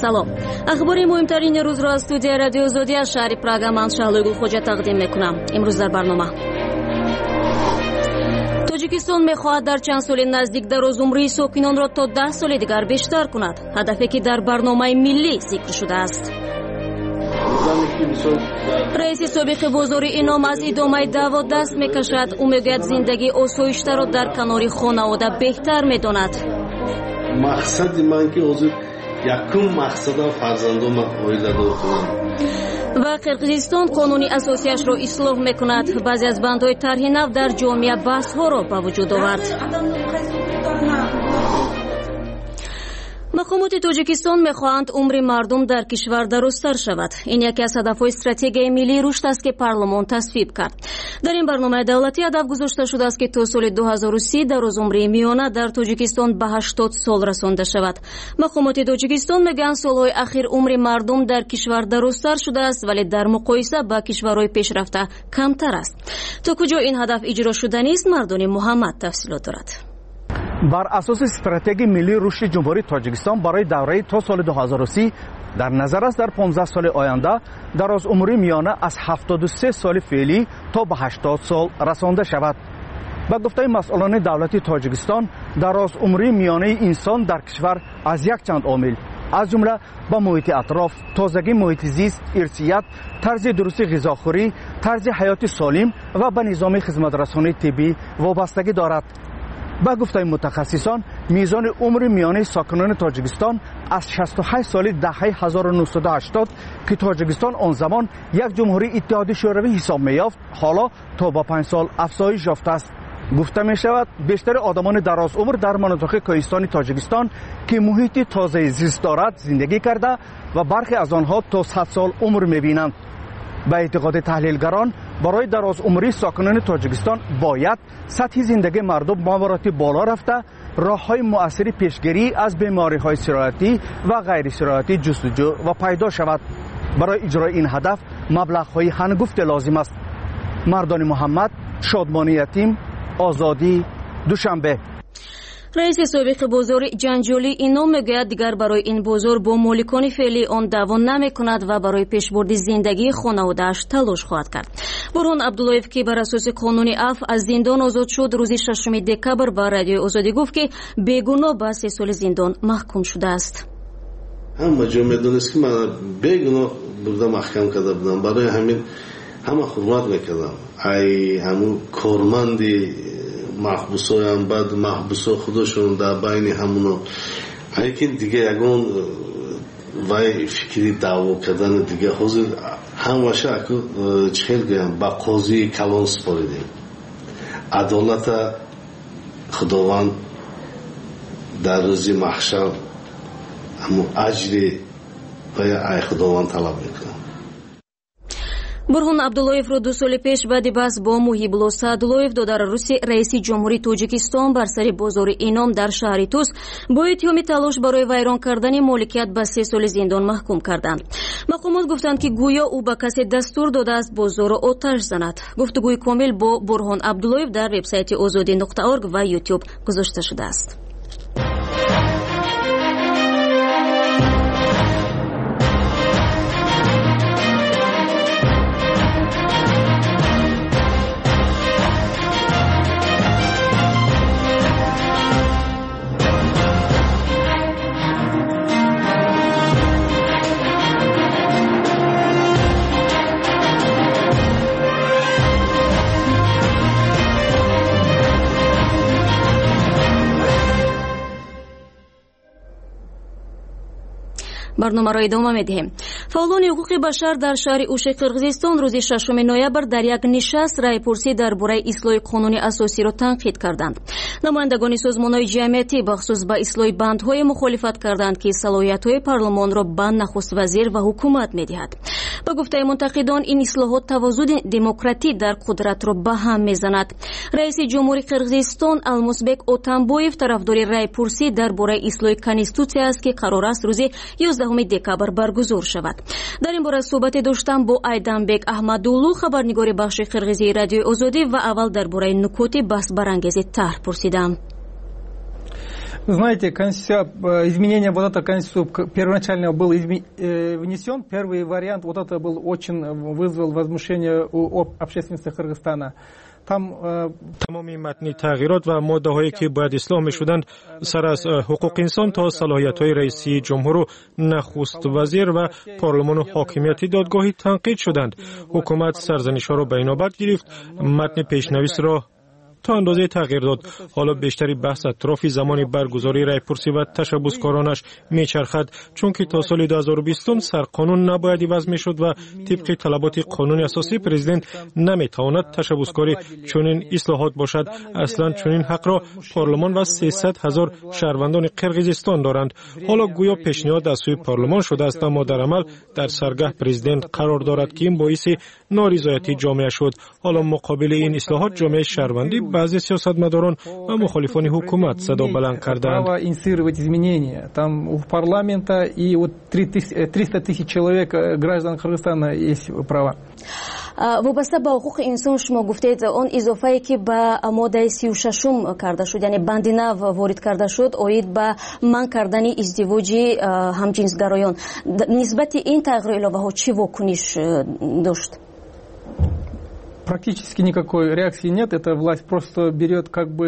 салом. ахбори муҳимтарини рӯзро аз студияи радиои озодӣ аз шаҳри Прага ман Шаҳлои Гулхоҷа тақдим мекунам. имрӯз дар барнома тоҷикистон мехоҳад дар чанд соли наздик дарозумрии сокинонро то 10 соли дигар бештар кунад. ҳадафе ки дар барномаи миллӣ зикр шудааст. раиси собиқи бозори ином аз идомаи даъво даст мекашад. ӯ мегӯяд зиндагии осоиштаро дар канори хонавода беҳтар медонад. мақсади ман ки ҳозир якум мақсадам фарзандомам оиладор кунам. ва қирғизистон қонуни асосиашро ислоҳ мекунад. баъзе аз бандҳои тарҳи нав дар ҷомеа баҳсҳоро ба вуҷуд овард. мақомоти тоҷикистон мехоҳанд умри мардум дар кишвар дарозтар шавад. ин яке аз ҳадафҳои стратегияи миллии рушд аст ки парлумон тасвиб кард. дар ин барномаи давлатӣ ҳадаф гузошта шудааст ки то соли 2030 дарозумрии миёна дар тоҷикистон ба 80 сол расонда шавад. мақомоти тоҷикистон мегӯянд солҳои ахир умри мардум дар кишвар дарозтар шудааст, вале дар муқоиса ба кишварҳои пешрафта камтар аст. то куҷо ин ҳадаф иҷро шуданист? мардони муҳаммад тафсилот дорад. бар асоси стратегияи миллии рушди ҷумҳурии тоҷикистон барои давраи то соли 2030 дар назар аст дар 15 соли оянда дарозумрии миёна аз 73 соли феълӣ то ба 80 сол расонда шавад. ба гуфтаи масъулони давлати тоҷикистон дарозумрии миёнаи инсон дар кишвар аз якчанд омил аз ҷумла ба муҳити атроф, тозагии муҳити зист, ирсият, тарзи дурусти ғизохӯрӣ, тарзи ҳаёти солим ва ба низоми хизматрасонии тиббӣ вобастагӣ дорад. ба гуфтаи мутахассисон мизони умри миёнаи сокинони тоҷикистон аз 68 солидаҳаи 1980 ки тоҷикистон он замон як ҷумҳурии иттиҳоди шӯравӣ ҳисоб меёфт, ҳоло то ба 5 сол афзоиш ёфтааст. гуфта мешавад бештари одамони дарозумр дар манотиқи кӯҳистони тоҷикистон ки муҳити тозаи зист дорад зиндагӣ карда ва бархе аз онҳо то 100 сол умр мебинанд. ба эътиқоди таҳлилгарон барои дарозумрии сокинони тоҷикистон бояд сатҳи зиндагии мардум ба маротиб боло рафта роҳҳои муассири пешгирӣ аз бемориҳои сироятӣ ва ғайрисироятӣ ҷустуҷӯ ва пайдо шавад. барои иҷрои ин ҳадаф маблағҳои ҳангуфте лозим аст. мардони муҳаммад, шодмони ятим, озодӣ, душанбе. раиси собиқи бозори ҷанҷолӣ инном мегӯяд дигар барои ин бозор бо моликони феълӣ он даъво намекунад ва барои пешбурди зиндагии хонаводааш талош хоҳад кард. бурҳон абдуллоев ки бар асоси қонуни аф аз зиндон озод шуд, рӯзи 6 декабр ба радиои озодӣ гуфт ки бегуноҳ ба 3 соли зиндон маҳкум шудааст. ҳама ҷо медонист ки ман бегуноҳ бурда маҳкам карда будам. барои ҳамин ҳама ҳурмат мекардам. ай ҳамун корманди маҳбусоям баъд маҳбусо худошон дар байни ҳамуно лекин дига ягон вай фикри даъво кардани дига ҳозир ҳамаша аку чӣ хел гӯям ба қозии калон супоридем. адолата худованд дар рӯзи маҳшар ҳамун аҷри вай ай худованд талаб мекунам. бурҳон абдуллоевро 2 соли пеш баъди баҳс бо муҳибулло саъдуллоев додараруси раиси ҷумҳурии тоҷикистон бар сари бозори ином дар шаҳри Тус бо иттиҳоми талош барои вайрон кардани моликият ба 3 соли зиндон маҳкум карданд. мақомот гуфтанд ки гӯё ӯ ба касе дастур додааст бозорро оташ занад. гуфтугӯи комил бо бурҳон абдуллоев дар вебсайти озодӣ.орг ва YouTube гузошта шудааст. барномаро идома медиҳем. фаъолони ҳуқуқи башар дар шаҳри Ӯши Қирғизистон рӯзи 6 ноябр дар як нишаст раъйпурсӣ дар бораи ислоҳи қонуни асосиро танқид карданд. намояндагони созмонҳои ҷамъиятӣ бахусус ба ислоҳи бандҳое мухолифат карданд ки салоҳиятҳои парлумонро ба нахуст вазир ва ҳукумат медиҳад. ба гуфтаи мунтақидон ин ислоҳот тавозуни демократӣ дар қудратро ба ҳам мезанад. раиси ҷумҳурии Қирғизистон Алмусбек Отамбоев тарафдори раъйпурсӣ дар бораи ислоҳи конститутсия аст ки қарор аст рӯзи 11 декабр баргузор шавад. дар ин бора суҳбате доштам бо Айданбек Аҳмадуллу, хабарнигори бахши қирғизии радиои озодӣ, ва аввал дар бораи нукоти баҳсбарангези тарҳ пурсидам. Вы знаете, изменение вот этой конституции первоначально был внесен. Первый вариант вот это был очень вызвал возмущение у общественности Кыргызстана. تمامی متن تغییرات و ماده‌هایی که باید اصلاح می‌شدند سر از حقوق انسان تا صلاحیت‌های رئیسی جمهور و نخست وزیر و پارلمان و حاکمیت دادگاهی تنقید شدند. حکومت سرزنش‌ها را به اینابت گرفت، متن پیشنویس را تا اندازه تغییر داد. حالا بیشتری بحث اطراف زمان برگزاری رایپرسی و تشبثکارانش میچرخد، چون که تا سال 2020 سرقانون نباید عوض میشد و طبق طلبات قانون اساسی پرزیدنت نمیتواند تشبثکاری چنین اصلاحات باشد. اصلا چنین حق را پارلمان و 300,000 شهروندان قرقیزستان دارند. حالا گویا پیشنهاد از سوی پارلمان شده است، اما در عمل در سرگاه پرزیدنت قرار دارد که این باعث نارضایتی جامعه شد. حالا مقابل این اصلاحات جامعه شهروندی بعضی سیاستمداران و مخالفان حکومت صدا بلند کردند. Там у парламента и вот 300 тысяч человек граждан Кыргызстана есть права. وابسته با حقوق انسان شما گفتید آن اضافه‌ای که به ماده 36 کرده شد، یعنی بند نو وارد کرده شد اوید به منع کردن ازدواج همجنسگرایان، نسبت این تغییر الهه ها چه واکنش داشت؟ Практически никакой реакции нет. Эта власть просто берет как бы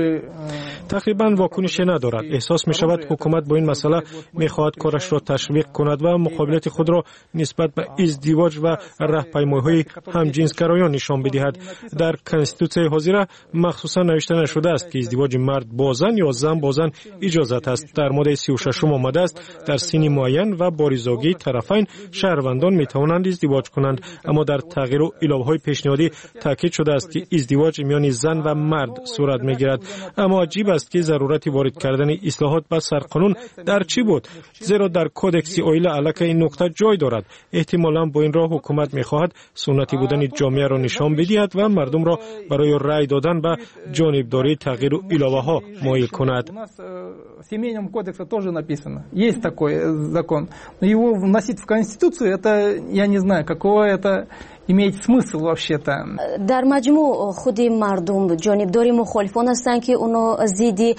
تقریبا واکنشی ندارد. احساس می شود حکومت با این مسئله می خواهد کارش را تشویق کند و مقابلت خود را نسبت به ازدواج و راهپیمایی‌های همجنسگرایان نشان بدهد. در کنستیتوسیای حاضره مخصوصا نوشته نشده است که ازدواج مرد با زن یا زن با زن اجازت است. در ماده 36 آمده است در سن معین و با رضایت طرفین شهروندان می توانند ازدواج کنند، اما در تغییر و الهه‌های پیشنهادی تاکید شده است که ازدواج میان زن و مرد صورت میگیرد. اما عجیب است که ضرورت وارد کردن اصلاحات به سرقانون در چی بود؟ زیرا در کودکس اویل علاقه این نقطه جای دارد. احتمالاً با این راه حکومت میخواهد سنتی بودن جامعه را نشان بدهد و مردم را برای رأی دادن به جانبداری تغییر و الهه ها مایل کند. В семейном кодексе тоже написано. Есть такой закон. Но его вносить в Конституцию, это, я не знаю, какого это имеет смысл вообще-то. در مجموع خود مردم جانبداری مخالفان هستند که اونا ضد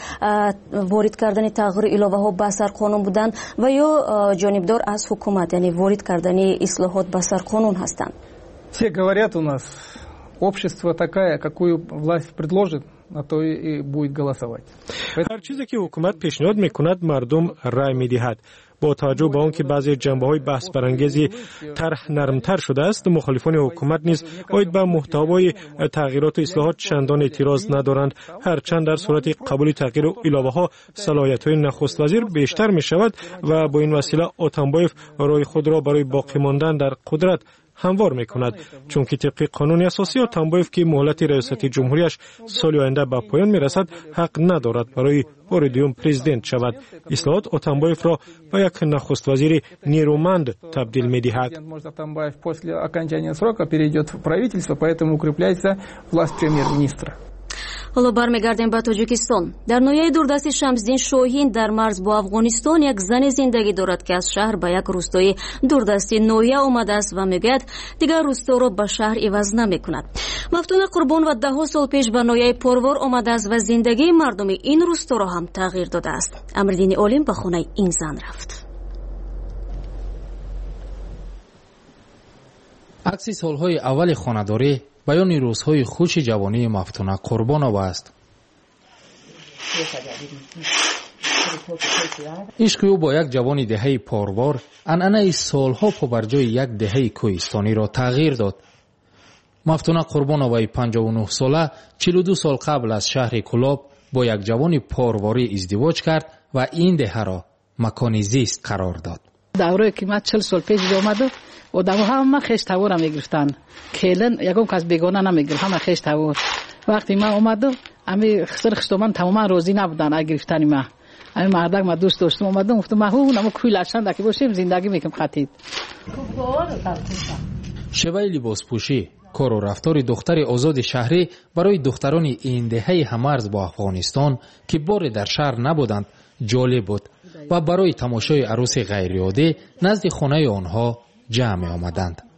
وارد کردن تغییر الهه ها به سر قانون بودن و یا جانبدار از حکومت، یعنی وارد کردن اصلاحات به سر قانون هستند. Все говорят у нас, общество такая, какую власть предложит, на то и будет голосовать. هر چیزی که حکومت پیشنهاد میکند مردم رای میدهد. با توجه به آنکه بعضی جنبه‌های بحث برانگیزی طرح نرمتر شده است، مخالفان حکومت نیز باید به محتوای تغییرات و اصلاحات چندان اعتراض ندارند، هرچند در صورت قبول تغییر و الهه‌ها صلاحیت‌های نخست وزیر بیشتر می‌شود و با این وسیله اتنبایف رای خود را برای باقی ماندن در قدرت هموار میکند، چون که طبق قانون اساسی اتنبایف که مهلت ریاست جمهوریش سال آینده به پایان میرسد حق ندارد برای بار دوم پرزیدنت شود. اصلاحات اتنبایف را به یک نخست وزیر نیرومند تبدیل میدهد. Атамбаев после окончания срока перейдет в правительство, поэтому укрепляется власть премьер-министра. حالا برمیگردیم به تاجیکستان. در ناحیه دوردست شمسدین شاهین در مرز با افغانستان یک زن زندگی دارد که از شهر به یک روستای دوردست ناحیه آمده است و میگوید دیگر روستا را به شهر عوض نمیکند. مفتون قربان و 10 سال پیش به ناحیه پروار آمده است و زندگی مردم این روستا را هم تغییر داده است. امردین عالم به خانه این زن رفت. عکس سالهای اول خانه‌داری بیان روزهای خوش جوانی مفتونه قربانوف است. عشق او با یک جوان دهه پروار عنعنه سالها پابرجای یک دهه کوهستانی را تغییر داد. مفتونه قربانوف 59 ساله 42 سال قبل از شهر کلاب با یک جوان پرواری ازدواج کرد و این دهه را مکان زیست قرار داد. دوره که من 40 سال پیش آمد و دو همه خیش تاور میگرفتن، کلن یکم کس بیگانه نمیگرفت، همه خیش تاور. وقتی من اومدم امی خسر خستمان تماما روزی نبودن گرفتن ما. امی مردک ما دوست داشتم اومدم گفتم ما نمو کوی لچن که باشیم زندگی میکنم خطید. شیوه لباس پوشی، کار و رفتار دختر آزاد شهری برای دختران این دهه همرز با افغانستان که بار در شهر نبودند جالب بود و برای تماشای عروس غیرعادی نزد خانه آنها جمع آمدند.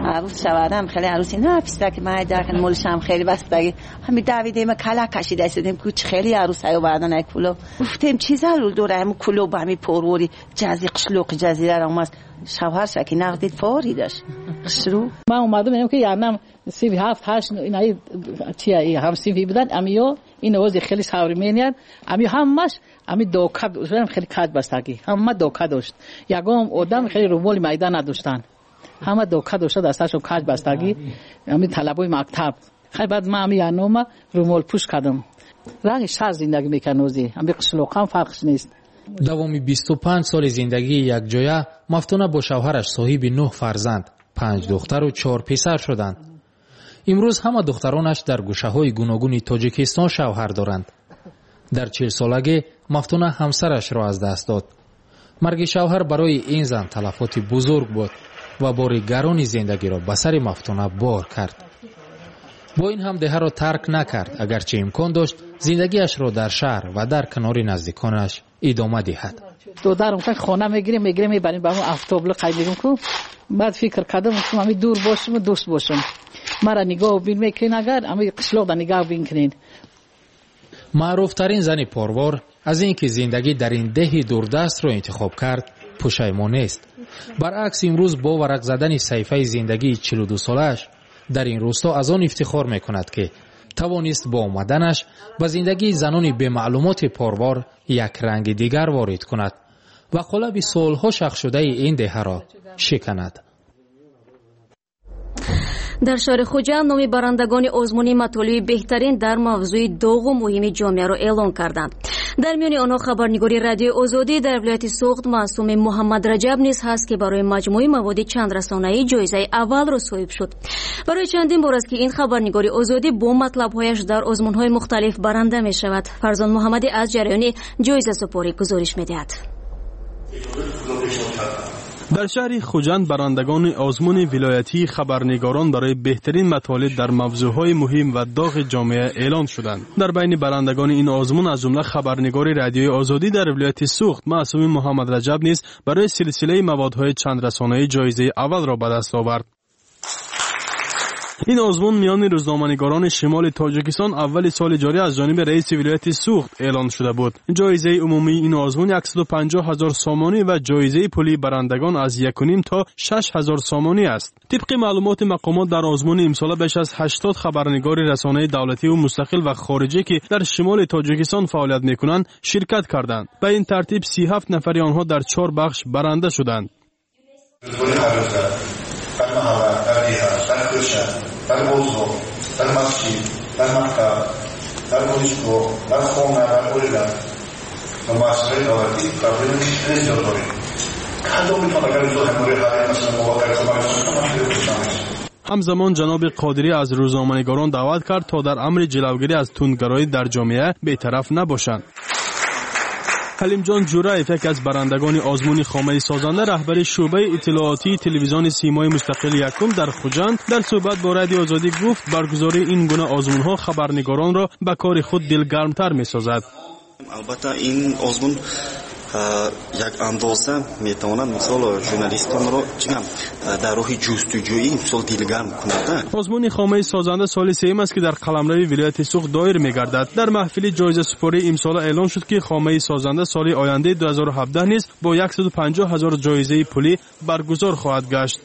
عروس شوادم خیلی عروسی نه پیسته که من در کن مولشم خیلی بستگی همین دویده ما کلا کشیده شدیم کوچ خیلی عروس های بعدن ای کلو گفتیم چیزا رو دوره هم کلو با می پروری جزی قشلوق جزیره را اومد شوهر شکی نقدید فوری داشت قشرو من اومدم میگم که یعنی 7 8 اینای چیه هم سی بودن امیو این وضع خیلی سوری میاد امی همش امی دوکا خیلی کج بستگی همه دوکا داشت یگام آدم خیلی رومول میدان نداشتن همه دوکا داشت دستاشو کج بستگی امی طلبوی مکتب خیلی بعد من امی انوما رومول پوش کردم رنگ شهر زندگی میکنوزی امی قشلوقم فرقش نیست دوامی 25 سال زندگی یک جایه مفتونه با شوهرش صاحب 9 فرزند 5 دختر و 4 پسر شدند. امروز همه دخترانش در گوشه‌های گوناگون تاجیکستان شوهر دارند. در 40 سالگی مفتونه همسرش را از دست داد. مرگ شوهر برای این زن تلفات بزرگ بود و بار گران زندگی را به سر مفتونه بار کرد. با این هم ده را ترک نکرد اگرچه امکان داشت زندگیش را در شهر و در کنار نزدیکانش ادامه دهد. دخترم که خانه میگیریم میبریم به اون افتابل قید میگم که بعد فکر کردم که من دور باشم و دوست باشم مرا نگاه بین میکنین اگر اما قشلاق دا نگاه بین کنین. معروف ترین زن پاروار از اینکه زندگی در این ده دوردست را انتخاب کرد پشیمان است. برعکس امروز با ورق زدن صحیفه زندگی 42 سالش در این روستا از آن افتخار میکند که توانست با آمدنش به زندگی زنان به معلومات پاروار یک رنگ دیگر وارد کند و قالب سالها شخص شده این ده را شکند. در شهر خوجند نام برندگان آزمون مطالب بهترین در موضوع داغ و مهم جامعه را اعلام کردند. در میان آنها خبرنگاری رادیو آزادی در ولایت سوخت معصوم محمد رجب نیز هست که برای مجموعه مواد چند رسانه‌ای جایزه اول را صاحب شد. برای چندین بار است که این خبرنگاری آزادی با مطلب‌هایش در آزمون‌های مختلف برنده می‌شود. فرزان محمدی از جریان جایزه سپاری گزارش می‌دهد. در شهر خوجند برندگان آزمون ولایتی خبرنگاران برای بهترین مطالب در موضوعهای مهم و داغ جامعه اعلان شدند. در بین برندگان این آزمون از جمله خبرنگار رادیوی آزادی در ولایت سوخت معصوم محمد رجب نیز برای سلسله موادهای چند رسانه‌ای جایزه اول را به دست آورد. این آزمون میان روزنامه‌نگاران شمال تاجیکستان اول سال جاری از جانب رئیس ولایت سوخت اعلان شده بود. جایزه عمومی این آزمون 150,000 سامانی و جایزه پولی برندگان از 1.5 تا 6,000 سامانی است. طبق معلومات مقامات در آزمون امسال بیش از 80 خبرنگار رسانه دولتی و مستقل و خارجی که در شمال تاجیکستان فعالیت می‌کنند شرکت کردند. به این ترتیب 37 نفر آنها در 4 بخش برنده شدند. در محله، در دیها، در کوچه، در بازار، در مسجد، در مکتب، در دانشگاه، در خانه، در اویلند و مؤسسه دولتی پروژه خیلی زیاد داریم. کدام میتونه اگر تو همواره حالی مثلا مواقع همزمان جناب قادری از روزنامه‌نگاران دعوت کرد تا در امر جلوگیری از تندگرایی در جامعه بی‌طرف نباشند. حلیم جان جورایف یک از برندگان آزمون خامه سازنده رهبر شعبه اطلاعاتی تلویزیون سیمای مستقل یکم در خوجند در صحبت با رادیو آزادی گفت برگزاری این گونه آزمون‌ها خبرنگاران را به کار خود دلگرمتر می‌سازد. البته این آزمون یک اندازه میتواند مثال ژورنالیستان را در راه جستجویی مثال دلگرم کند. آزمون خامه سازنده سال سوم است که در قلمرو ولایت سوخت دایر میگردد. در محفل جایزه سپاری امسال اعلان شد که خامه سازنده سال آینده 2017 نیز با 150,000 جایزه پولی برگزار خواهد گشت.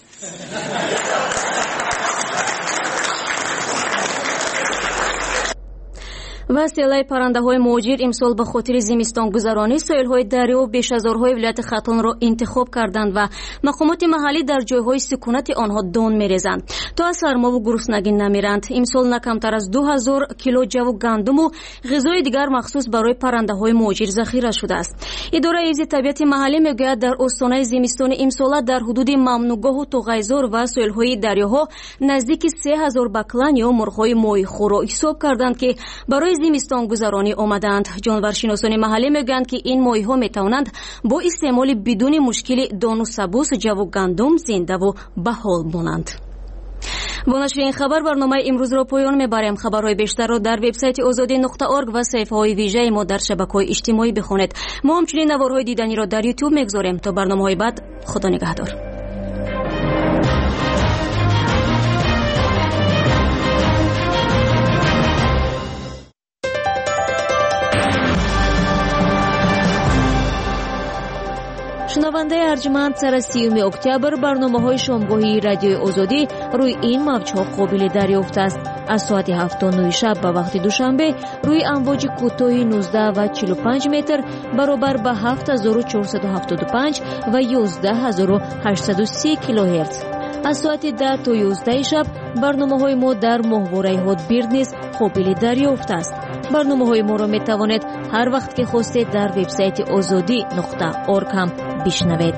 وسیله پرنده‌های مهاجر امسال به خاطر زمستان گذرانی ساحل‌های دریا بیش از هزارهای ولایت خطان را انتخاب کردند و مقامات محلی در جایهای سکونت آنها دان می‌ریزند تا از سرما و گرسنگی نمیرند. امسال نه کمتر از 2000 کیلو جو گندم و غذای دیگر مخصوص برای پرنده‌های مهاجر ذخیره شده است. اداره حفظ طبیعت محلی میگوید در استانه زمستان امسال در حدود ممنوعگاه و توغیزار و ساحل‌های دریاها نزدیک 3000 بکلن یا مرغ‌های ماهیخوار را حساب کردند که برای زمستان گذرانی آمدند. جانورشناسان محلی میگویند که این ماهی‌ها میتوانند با استعمال بدون مشکل دان و سبوس جو گندم زنده و بحال مانند. با نشر این خبر برنامه امروز را پایان میبریم. خبرهای بیشتر را در وبسایت azadi.org و صفحه‌های ویژه ما در شبکه‌های اجتماعی بخوانید. ما همچنین نوارهای دیدنی را در یوتیوب میگذاریم. تا برنامه‌های بعد خدا نگهدار. шунавандаи арҷманд сара 30 октябр барномаҳои шомгоҳии радиои озодӣ рӯи ин мавҷҳо қобили дарёфт аст. аз соати 7:09 шаб ба вақти душанбе рӯи амвоҷи кӯтоҳи 19 ва 45 метр баробар ба 7475 ва 11830 килоҳерц. аз соати 10 то 11 шаб барномаҳои мо дар моҳвораи ҳотбирд низ қобили дарёфт аст. барномаҳои моро метавонед ҳар вақт ки хостед дар вебсайти ozodi.org ҳам бишнавед.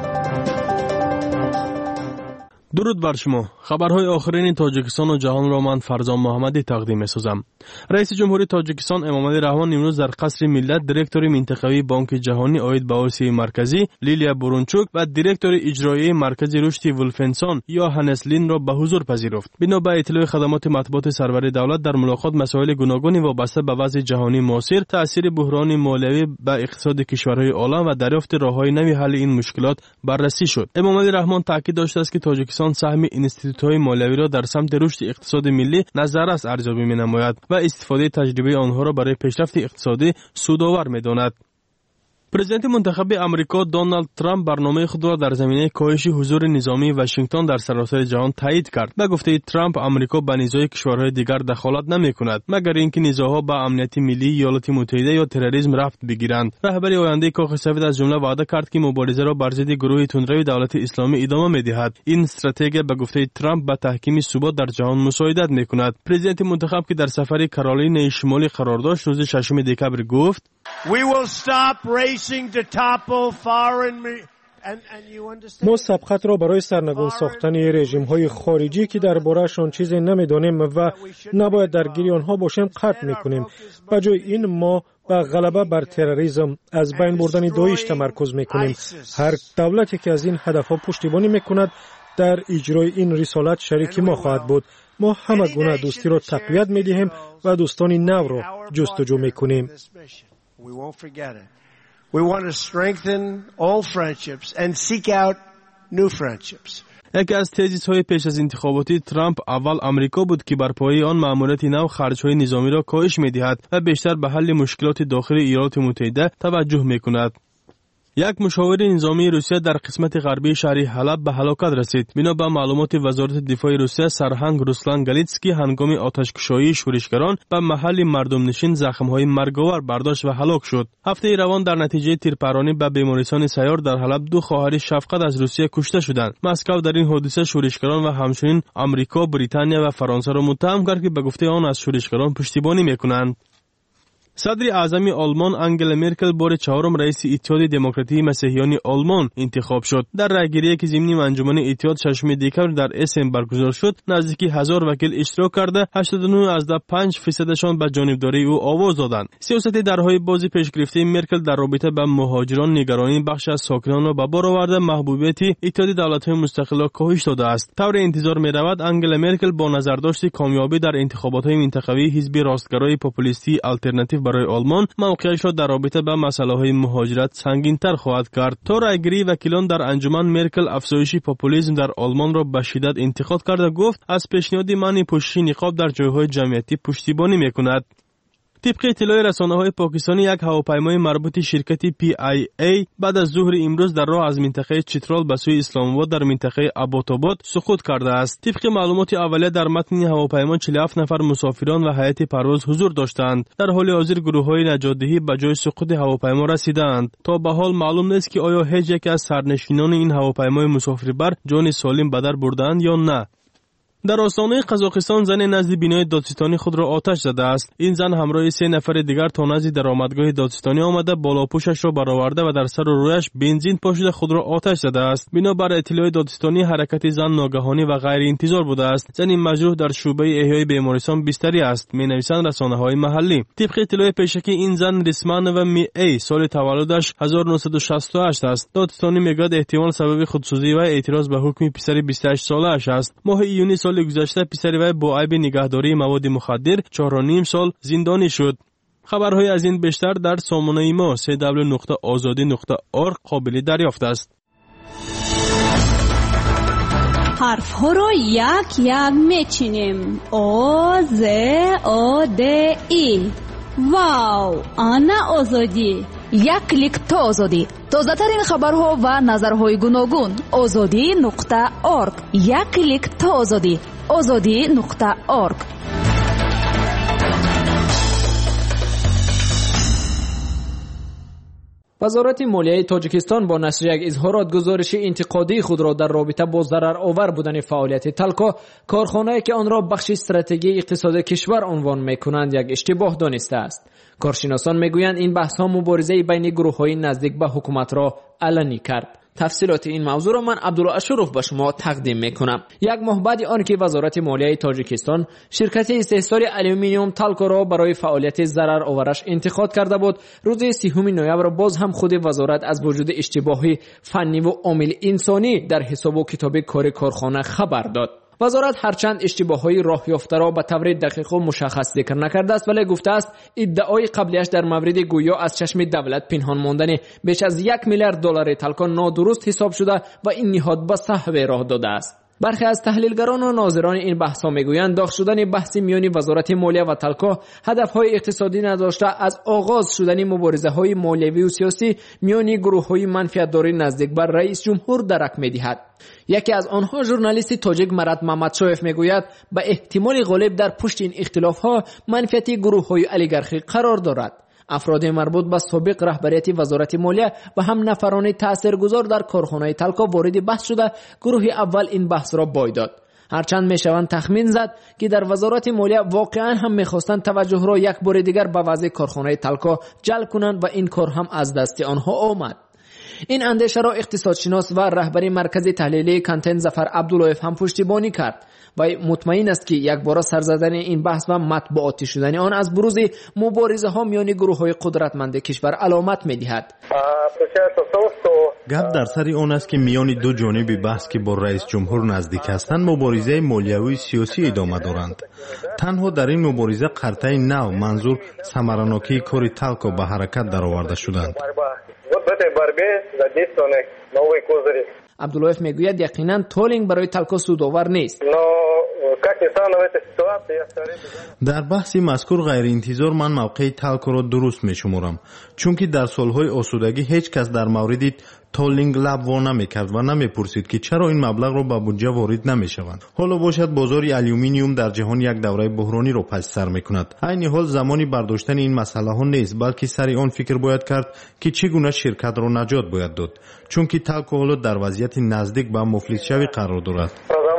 дуруд бар шумо. хабарҳои охирини тоҷикистону ҷаҳонро ман Фарзон муҳаммадӣ тақдим месозам. раиси ҷумҳурии Тоҷикистон Эмомалӣ Раҳмон имрӯз дар қасри миллат директори минтақавии Бонки ҷаҳонӣ оид ба Осияи марказӣ Лилия Бурунчук ва директори иҷроияи маркази рушди Вулфенсон Йоҳаннес Линро ба ҳузур пазируфт. бино ба иттилои хадамоти матбуоти сарвари давлат дар мулоқот масоили гуногуни вобаста ба вазъи ҷаҳонии муосир, таъсири буҳрони молиявӣ ба иқтисоди кишварҳои олам ва дарёфти роҳҳои нави ҳалли ин мушкилот баррасӣ шуд. Эмомалӣ Раҳмон таъкид доштааст ки Тоҷикистон саҳми институтҳои молиявиро дар самти рушди иқтисоди миллӣ назаррас арзёбӣ менамояд ва истифодаи таҷрибаи онҳоро барои пешрафти иқтисодӣ судовар медонад. президенти мунтахаби Амрико Доналд Трамп барномаи худро дар заминаи коҳиши ҳузури низомии Вашингтон дар саросари ҷаҳон таъид кард. ба гуфтаи Трамп, Амрико ба низои кишварҳои дигар дахолат намекунад, магар ин ки низоҳо ба амнияти миллии Иёлоти Муттаҳида ё терроризм рабт бигиранд. раҳбари ояндаи Коҳи Сафед аз ҷумла ваъда кард ки муборизаро бар зидди гурӯҳи тунрави давлати исломӣ идома медиҳад. ин стратегия ба гуфтаи Трамп ба таҳкими субот дар ҷаҳон мусоидат мекунад. президенти мунтахаб ки дар сафари Каролинаи Шимолӣ қарор дошт, рӯзи 6 декабр гуфт: мо сабқатро барои сарнагун сохтани режимҳои хориҷӣ ки дар бораашон чизе намедонем ва набояд дар гири онҳо бошем қатъ мекунем. ба ҷои ин мо ба ғалаба бар терроризм, аз байн бурдани Доиш тамаркуз мекунем. ҳар давлате ки аз ин ҳадафҳо пуштибонӣ мекунад, дар иҷрои ин рисолат шарики мо хоҳад буд. мо ҳама гуна дӯстиро тақвият медиҳем ва дӯстони навро ҷустуҷӯ мекунем. We want to strengthen all friendships and seek out new friendships. яке аз тезисҳои пеш аз интихоботи Трамп аввал Амрико буд ки бар пояи он маъмурияти нав харҷҳои низомиро коҳиш медиҳад ва бештар ба ҳалли мушкилоти дохили Иёлоти Муттаҳида таваҷҷӯҳ мекунад. як мушовири низомии Русия дар қисмати ғарбии шаҳри Ҳалаб ба ҳалокат расид. бино ба маълумоти вазорати дифои Русия, сарҳанг Руслан Галитский ҳангоми оташкушоии шӯришгарон ба маҳалли мардумнишин захмҳои марговар бардошт ва ҳалок шуд. ҳафтаи равон дар натиҷаи тирпаронӣ ба бемористони сайёр дар Ҳалаб 2 хоҳари Шафқат аз Русия кушта шуданд. Москав дар ин ҳодиса шӯришгарон ва ҳамчунин Амрико, Британия ва Фаронсаро муттаҳам кард ки ба гуфтаи он аз шӯришгарон пуштибонӣ мекунанд. садри аъзами Олмон Ангела Меркел бори 4 раиси Иттиҳоди демократии масеҳиёни Олмон интихоб шуд. дар райгирие ки зимни анҷумани Иттиҳод 6 декабр дар Эссен баргузор шуд, наздики 1000 вакил иштирок карда 89.5% ба ҷонибдории ӯ овоз доданд. сиёсати дарҳои бози пешгирифтаи Меркел дар робита ба муҳоҷирон нигаронии бахши аз сокинонро ба бор оварда маҳбубияти Иттиҳоди давлатҳои мустақилро коҳиш додааст. тавре интизор меравад Ангела Меркел бо назардошти комёбӣ дар интихоботҳои минтақавии ҳизби ростгарои популистии алтернатив барои Олмон мавқеашро дар робита ба масъалаҳои муҳоҷират сангинтар хоҳад кард. то райгирии вакилон дар анҷуман Меркел афзоиши популизм дар Олмонро ба шиддат интиқод карда гуфт, аз пешниҳоди маъни пӯшиши ниқоб дар ҷойҳои ҷамъиятӣ пуштибонӣ мекунад. طبق اطلاع رسانه‌های پاکستانی یک هواپیمای مربوط شرکت PIA بعد از ظهر امروز در راه از منطقه چترال به سوی اسلام آباد در منطقه ابوتاباد سقوط کرده است. طبق معلومات اولیه در متن هواپیما 47 نفر مسافران و هیئت پرواز حضور داشتند. در حال حاضر گروه‌های نجات‌دهی به جای سقوط هواپیما رسیدند. تا به حال معلوم نیست که آیا هیچ یک از سرنشینان این هواپیمای مسافربر جان سالم به در بردند یا نه. در آستانه قزاقستان زن نزد بینای دادستانی خود را آتش زده است. این زن همراه 3 نفر دیگر تا نزد درآمدگاه دادستانی آمده بالاپوشش را برآورده و در سر و رویش بنزین پاشیده خود را آتش زده است. بنابر اطلاع دادستانی حرکت زن ناگهانی و غیر انتظار بوده است. زن مجروح در شعبه احیای بیمارستان بستری است، می‌نویسند رسانه‌های محلی. طبق اطلاع پیشکی این زن رسمان و می سال تولدش 1968 است. دادستانی میگوید احتمال سبب خودسوزی و اعتراض به حکم پسر 28 ساله‌اش است. ماه ایونی سال گذشته پسر وی با عیب نگهداری مواد مخدر 4.5 سال زندانی شد. خبرهای از این بیشتر در سامانه ما www.azadi.org قابل دریافت است. حرف ها رو یک یک میچینیم. آ ز آ د ای. واو، آنا آزادی. یک کلیک تا آزادی. تازه‌ترین خبرها و نظرهای گوناگون. azadi.org. یک کلیک تا آزادی. azadi.org. وزارت مالیه تاجیکستان با نشر یک اظهارات گزارش انتقادی خود را در رابطه با ضررآور بودن فعالیت تلکا، کارخانه‌ای که آن را بخش استراتژی اقتصاد کشور عنوان می‌کنند، یک اشتباه دانسته است. کارشناسان می‌گویند این بحث‌ها مبارزه بین گروه‌های نزدیک به حکومت را علنی کرد. تفصیلات این موضوع را من عبدالله اشرف به شما تقدیم میکنم. یک ماه بعد آنکه وزارت مالیه تاجیکستان شرکت استحصال آلومینیوم تلکا را برای فعالیت ضرر آورش انتقاد کرده بود، روز 30 نوامبر باز هم خود وزارت از وجود اشتباهی فنی و عامل انسانی در حساب و کتاب کار کارخانه خبر داد. وزارت هرچند اشتباههای راه یافته را به طور دقیق و مشخص ذکر نکرده است، ولی گفته است ادعای قبلیش در مورد گویا از چشم دولت پنهان ماندن بیش از 1 میلیارد دلار تلکا نادرست حساب شده و این نهاد به صحو راه داده است. برخی از تحلیلگران و ناظران این بحث‌ها میگویند داغ شدن بحث میانی وزارت مالیه و تلکا هدف‌های اقتصادی نداشته از آغاز شدن مبارزه‌های مالیوی و سیاسی میانی گروه‌های منفعت‌دار نزدیک بر رئیس جمهور درک می‌دهد. یکی از آنها ژورنالیست تاجیک مراد محمدشایف میگوید به احتمال غالب در پشت این اختلاف‌ها منفعت گروه‌های اولیگارخی قرار دارد. افراد مربوط به سابق رهبریت وزارت مالیه و هم نفران تاثیرگذار در کارخانه تلکا وارد بحث شده، گروه اول این بحث را بای داد. هرچند میشوند تخمین زد که در وزارت مالیه واقعا هم میخواستند توجه را یک بار دیگر به وضع کارخانه تلکا جلب کنند و این کار هم از دست آنها آمد. این اندیشه را اقتصادشناس و رهبر مرکز تحلیلی کانتن ظفر عبداللهیف هم پشتیبانی کرد و مطمئن است که یک بار سر زدن این بحث و مطبوعاتی شدن آن از بروز مبارزه ها میان گروه های قدرتمند کشور علامت می دهد. گپ در سر آن است که میان دو جانب بحث که با رئیس جمهور نزدیک هستند مبارزه مالیوی سیاسی ادامه دارند. تنها در این مبارزه قرطه نو منظور ثمراناکی کار تلکا به حرکت درآورده شدند. عبداللهیف میگوید یقینا تولینگ برای تلکا سودآور نیست. در بحث مذکور غیر انتظار من موقع تلکا را درست می شمارم، چون که در سالهای آسودگی هیچ کس در مورد تولینگ لب وا نمی کرد و نمی پرسید که چرا این مبلغ را به بودجه وارد نمی شوند. حالا باشد بازار آلومینیوم در جهان یک دوره بحرانی را پشت سر می کند. عین حال زمانی برداشتن این مسئله ها نیست، بلکه سر آن فکر باید کرد که چگونه شرکت را نجات باید داد، چون که تلکا حالا در وضعیت نزدیک به مفلس شوی قرار دارد.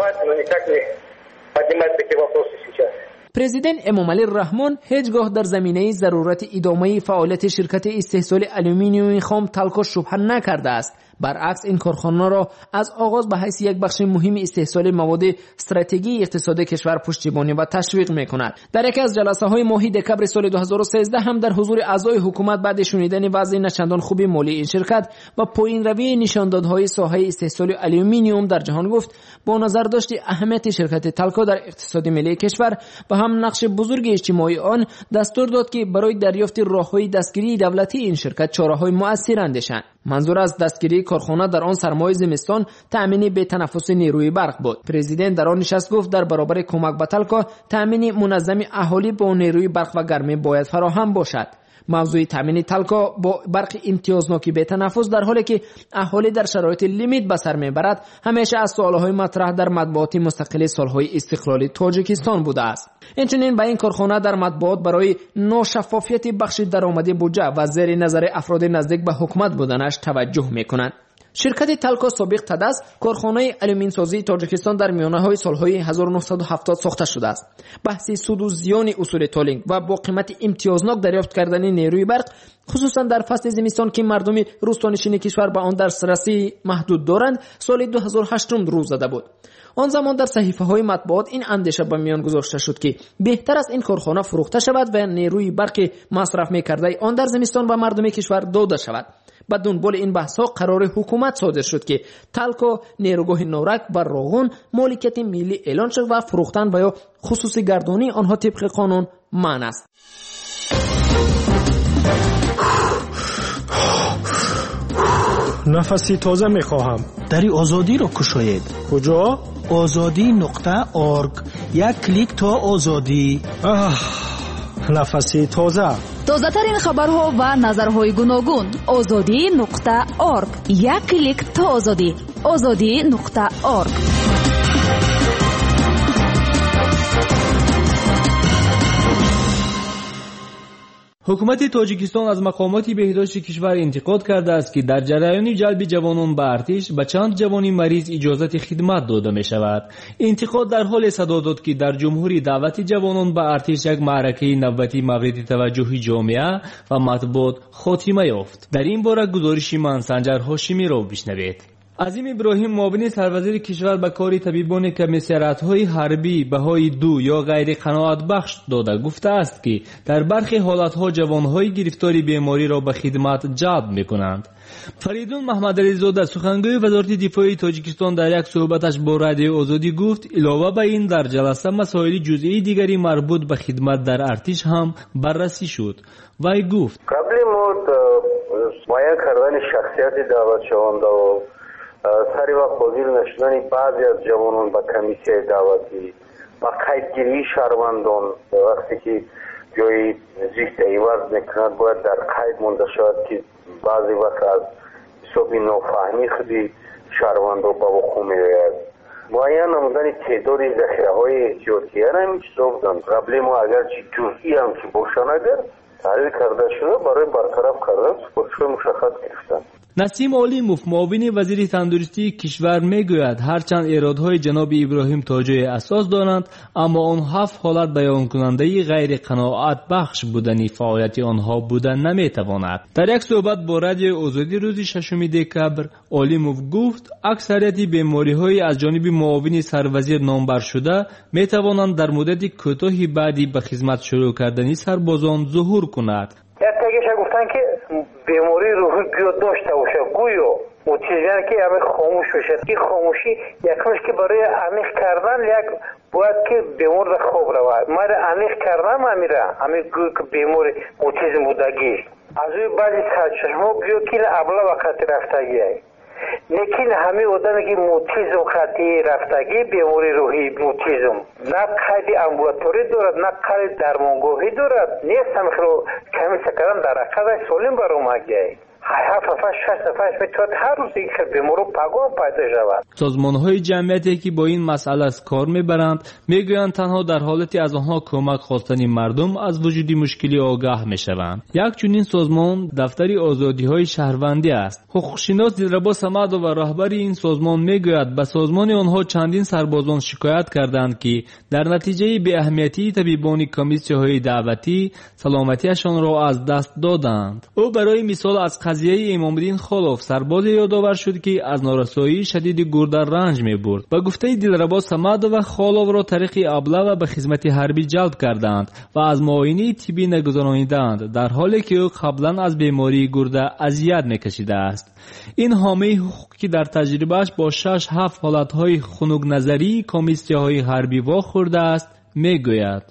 پرزیدنت امامعلی رحمان هیچگاه در زمینه ضرورت ادامه فعالیت شرکت استحصال آلومینیوم خام تلکا شبهه نکرده است. برعکس این کارخانه را از آغاز به حیث یک بخش مهم استحصال مواد استراتژی اقتصاد کشور پشتیبانی و تشویق می‌کند. در یکی از جلسه‌های ماهی دکمبر سال 2013 هم در حضور اعضای حکومت بعد شنیدن وضع نچندان خوب مالی این شرکت و پایین روی نشاندادهای ساحه استحصال آلومینیوم در جهان گفت با نظر داشت اهمیت شرکت تلکا در اقتصاد ملی کشور و هم نقش بزرگ اجتماعی آن، دستور داد که برای دریافت راه‌های دستگیری دولتی این شرکت چاره‌های مؤثر اندیشند. منظور از دستگیری کارخانه در آن سرمای زمستان تأمین به تنفس نیروی برق بود. پرزیدنت در آن نشست گفت در برابر کمک به تلکا تأمین منظم اهالی با نیروی برق و گرمی باید فراهم باشد. موضوع تامین تلکا با برق امتیازناکی به تنفس در حالی که اهالی در شرایط لیمیت به سر میبرد همیشه از سوالهای مطرح در مطبوعات مستقل سالهای استقلال تاجیکستان بوده است. همچنین به این کارخانه در مطبوعات برای ناشفافیت بخش درآمدی بودجه و زیر نظر افراد نزدیک به حکومت بودنش توجه میکنند. شرکت تلکا سابق تدس کارخانه آلومین سازی تاجیکستان در میانه‌های سالهای 1970 ساخته شده است. بحث سود و زیان اصول تولینگ و با قیمت امتیازناک دریافت کردن نیروی برق خصوصا در فصل زمستان که مردم روستانشین کشور به آن دسترسی محدود دارند سال 2008 روز زده بود. آن زمان در صحیفه‌های مطبوعات این اندیشه به میان گذاشته شد که بهتر است این کارخانه فروخته شود و نیروی برق مصرف می‌کرده آن در زمستان به مردم کشور داده شود. با دنبال این بحث‌ها قرار حکومت صادر شد که تلکا نیروگاه نورک و راغون مالکیت ملی اعلان شد و فروختن و یا خصوصی گردانی آنها طبق قانون منع است. نفسی تازه میخواهم. دری آزادی را کشاید. کجا؟ azadi.org. یک کلیک تا آزادی. نفسی تازه. تازه‌ترین خبرها و نظرهای گوناگون. azadi.org. یک کلیک تا آزادی. azadi.org. حکومت تاجیکستان از مقامات بهداشت کشور انتقاد کرده است که در جریان جلب جوانان به ارتش به چند جوانی مریض اجازت خدمت داده می شود. انتقاد در حال صدا داد که در جمهوری دعوت جوانان به ارتش یک معرکه نوبتی مورد توجه جامعه و مطبوعات خاتمه یافت. در این باره گزارش من سنجر هاشمی را بشنوید. عظیم ابراهیم معاون سروزیر کشور به کار طبیبان کمیسریات‌های حربی بهای 2 یا غیر قناعت بخش داده گفته است که در برخی حالت‌ها جوان‌های گرفتاری بیماری را به خدمت جلب می‌کنند. فریدون محمدعلی زاده سخنگوی وزارت دفاع تاجیکستان در یک صحبتش با رادیو آزادی گفت علاوه بر این در جلسه مسائل جزئی دیگری مربوط به خدمت در ارتش هم بررسی شد. وی گفت قبل معین کردن شخصیت دعوت شونده و سری وقت بازیر نشدن بعضی از جوانان به کمیسیه دعوتی و قیدگیری شهروندان وقتی که جای زیست عوض میکنند باید در قید مونده شود که بعضی وقت از حساب نافهمی خودی شهروندان به وقوع میآید. معین نمودن تعداد ذخیره های احتیاطی هم حساب دادن. قبل ما اگر چی جزئی هم که باشن اگر تحلیل کرده شده برای برطرف کردن سپورتشوی مشخص گرفتن. نسیم علیموف معاون وزیر تندرستی کشور میگوید هرچند ایرادهای جناب ابراهیم تاجی اساس دارند اما آن 7 حالت بیان کننده غیر قناعت بخش بودنی فعالیت آنها بودن نمیتواند. در یک صحبت با رادیو آزادی روز 6 دکبر علیموف گفت اکثریت بیماری‌های از جانب معاون سروزیر نامبر شده میتوانند در مدت کوتاهی بعدی به خدمت شروع کردن سربازان ظهور کند. یکیش گفتن که بیماری روحی گیاه داشته باشه گویا و چیزی که همه خاموش بشه. این خاموشی یکمش که برای عمیق کردن یک باید که بیمار را خواب رود. ما را عمیق کردن همیره همه گوی که بیماری اوتیزم بودگی از اوی بعضی سرچشمه گویا که ابلا وقت رفتگی هست. لیکن همه آدمی که موتیزم خطی رفتگی بیماری روحی موتیزم نه قید امبولاتوری دارد نه قید درمانگاهی دارد نیست هم خیلی کمی سکران در عقد سالم برام آگه میتواند هر روز یک بیمارو پگاه پیدا شود. سازمان‌های جمعیتی که با این مسئله کار میبرند میگویند تنها در حالتی از آنها کمک خواستن مردم از وجود مشکلی آگاه میشوند. یک چنین سازمان دفتر آزادی‌های شهروندی است. حقوقشناس دلربا صمد و رهبر این سازمان میگوید به سازمان آنها چندین سربازان شکایت کردند که در نتیجه بی اهمیتی طبیبان کمیسیون‌های دعوتی سلامتیشان را از دست دادند. او برای مثال از قضیه امام‌الدین خالوف سرباز یادآور شد که از نارسایی شدید گرده رنج می‌برد. با گفته دلربا صمد و خالوف را طریق ابله و به خدمت حربی جلب کردند و از معاینه طبی نگذراندند در حالی که او قبلا از بیماری گرده اذیت می‌کشیده است. این حامی حقوق که در تجربهش با 6-7 حالت‌های خنک نظری کمیسیون‌های حربی واخورده است می‌گوید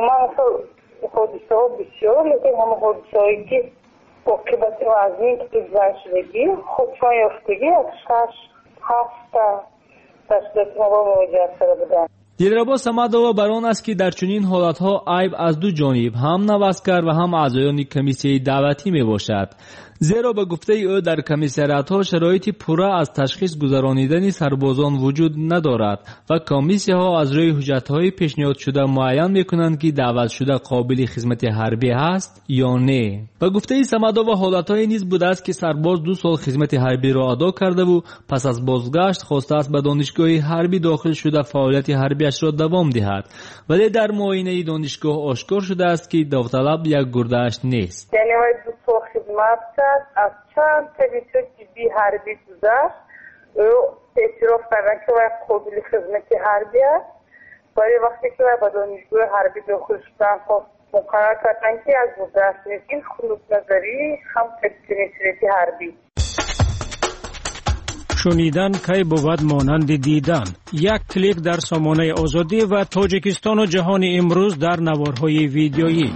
حادثه‌ها بسیار لیکن همه حادثه‌هایی که عاقبت از این که زنشدگی خودشان یافتگی از 6-7 تا تشکیلات ما با مواجه سره بودن. دلربا صمدова بر آن است که در چنین حالتها عیب از دو جانب هم نوسکر و هم اعضایان کمیسیه دعوتی می باشد. زیرا به گفته او در کمیسریات‌ها شرایط پوره از تشخیص گذرانیدن سربازان وجود ندارد و کمیسی‌ها از روی حجت‌های پیشنهاد شده معین می‌کنند که دعوت شده قابل خدمت حربی است یا نه. به گفته صمدова حالت‌های نیز بوده است که سرباز 2 سال خدمت حربی را ادا کرده و پس از بازگشت خواسته است به دانشگاه حربی داخل شده فعالیت حربیش را دوام دهد، ولی در معاینه دانشگاه آشکار شده است که داوطلب یک گرده‌اش نیست. خدمت کرد از چند کمیسیون طبی حربی گذشت و اعتراف کردن که باید قابل خدمت حربی است. برای وقتی که باید به دانشگاه حربی داخل شدن مقرر کردن که از گذشت نیست. این خنک نظری هم کمیسیون حربی. شنیدن کی بود مانند دیدن. یک کلیک در سامانه آزادی و تاجیکستان و جهان امروز در نوارهای ویدیویی.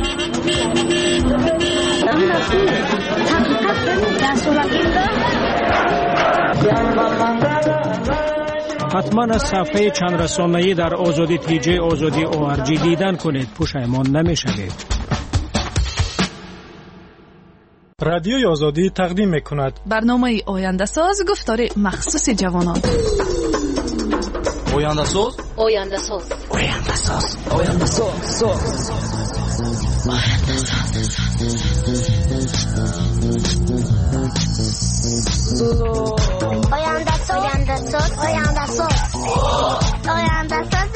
حتما از صفحه چند رسانه‌ای در آزادی تیجی آزادی ORG دیدن کنید، پشیمان نمی‌شوید. رادیوی آزادی تقدیم میکند. برنامه آینده ساز گفتار مخصوص جوانان. آینده ساز آینده ساز آینده ساز آینده ساز آینده ساز آینده ساز آینده ساز آینده ساز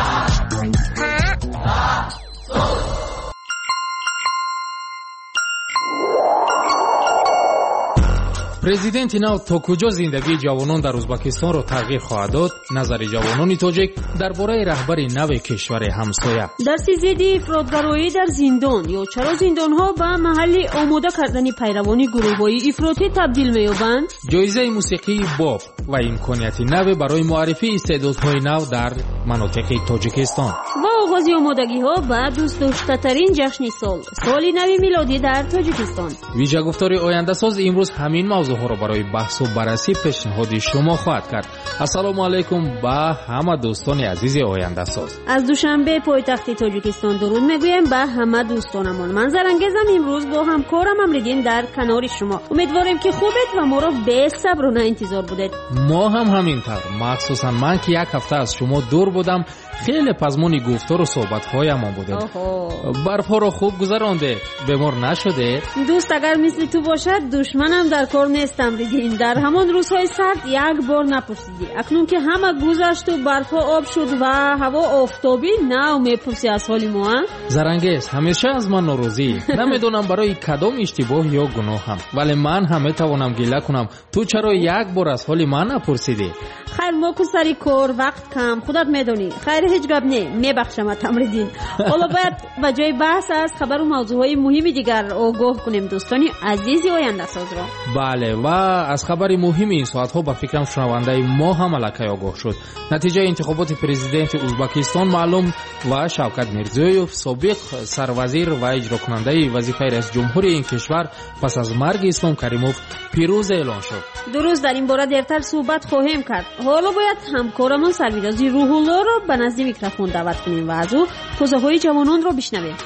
президенти нав то куҷо зиндагии ҷавонон дар ӯзбекистонро тағйир хоҳад дод? назари ҷавонони тоҷик дар бораи раҳбари нави кишвари ҳамсоя. дарси зидди ифротгароӣ дар зиндон ё чаро зиндонҳо ба маҳалли омода кардани пайравони гурӯҳҳои ифротӣ табдил меёбанд? ҷоизаи мусиқии боб ва имконияти наве барои муаррифии истеъдодҳои нав дар манотиқи тоҷикистон ва оғози омодагиҳо ба дӯстдоштатарин ҷашни сол соли нави милодӣ дар тоҷикистон. виҷагуфтори ояндасоз имрӯз ҳамин мавзӯъҳоро барои баҳсу баррасӣ пешниҳоди шумо хоҳад кард. ассалому алайкум ба ҳама дӯстони азизи ояндасоз. аз душанбе пойтахти тоҷикистон дуруд мегӯем ба ҳама дӯстонамон. ман зарангезам. имрӯз бо ҳамкорам Амриддин дар канори шумо. умедворем ки хубед ва моро бесаброна интизор будед. мо ҳам ҳамин тавр. махсусан ман ки як ҳафта аз шумо дур будам, хеле пазмуни гуфтору суҳбатҳоямон будед. барфҳоро хуб гузаронде? бемор нашуде? дӯст агар мисли ту бошад душманам дар кор нест. Амриддин, дар ҳамон рӯзҳои сард як бор напурсидӣ. акнун ки ҳама гузашту барфҳо об шуд ва ҳаво офтобӣ, нав мепурсӣ аз ҳоли мо? зарангез, ҳамеша аз ман норозӣ. намедонам барои кадом иштибоҳ ё гуноҳам, вале ман ҳам метавонам гила кунам. ту чаро як бор аз ҳоли ман напурсидӣ? хайр, мо ку сари кор, вақт кам, худат медонӣ. хайр, ҳеҷ гап не, мебахшамат Амриддин. ҳоло бояд ба ҷои баҳс аз хабару мавзӯъҳои муҳими дигар огоҳ кунем дӯстони азизи ояндасозро. бале, ва аз хабари муҳими ин соатҳо ба фикрам шунавандаи мо ҳам аллакай огоҳ шуд. натиҷаи интихоботи президенти ӯзбекистон маълум ва Шавкат Мирзиёев, собиқ сарвазир ва иҷрокунандаи вазифаи раисҷумҳури ин кишвар, пас аз марги Ислом Каримов пирӯз эълон шуд. дуруст, дар ин бора дертар суҳбат хоҳем кард. ҳоло бояд ҳамкорамон Сарвирози Рӯҳуллоро ба назди микрофон даъват кунем ва аз ӯ тозаҳои ҷавононро бишнавем.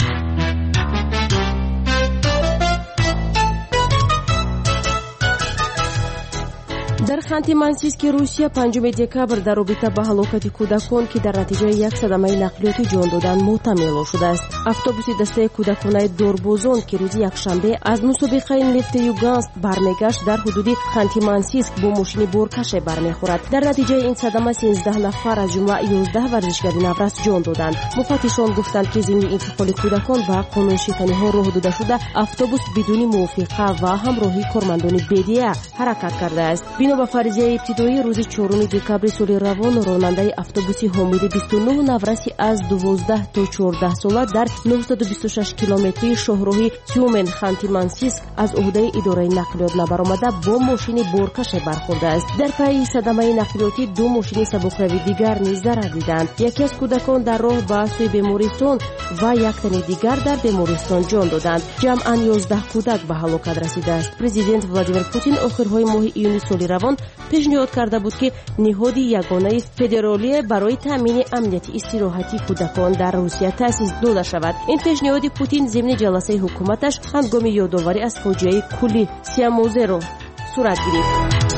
дар Ханти-Мансийски Русия 5 декабр дар робита ба ҳалокати кӯдакон ки дар натиҷаи як садамаи нақлиётӣ ҷон доданд мотам эълон шудааст. автобуси дастаи кӯдаконаи дорбозон ки рӯзи якшанбе аз мусобиқаи Нефтеюганск бармегашт дар ҳудуди Ханти-Мансийск бо мошини боркаше бармехӯрад. дар натиҷаи ин садама 13 нафар аз ҷумла 11 варзишгари наврас ҷон доданд. муфаттишон гуфтанд ки зимни интиқоли кӯдакон ба қонуншиканиҳо роҳ дода шуда автобус бидуни мувофиқа ва ҳамроҳии кормандони бедия ҳаракат кардааст. бино ба фарзияи ибтидоӣ рӯзи 4 декабри соли равон ронандаи автобуси ҳомили 29 навраси аз 12 то 14 сола дар 926 километрии шоҳроҳи Тюмен Ханти-Мансийск аз уҳдаи идораи нақлиёт набаромада бо мошини боркаше бархӯрдааст. дар пайи садамаи нақлиётӣ ду мошини сабукравии дигар низ зарар диданд. яке аз кӯдакон дар роҳ ба сӯи бемористон ва як тани дигар дар бемористон ҷон доданд. ҷамъан 11 кӯдак ба ҳалокат расидааст. президент Владимир Путин охирҳои моҳи июни соли равон пешниҳод карда буд ки ниҳоди ягонаи федералие барои таъмини амнияти истироҳати кӯдакон дар Русия таъсис дода шавад. ин пешниҳоди Путин зимни ҷаласаи ҳукуматаш ҳангоми ёдоварӣ аз фоҷиаи кӯли Сиамозеро сурат гирифт.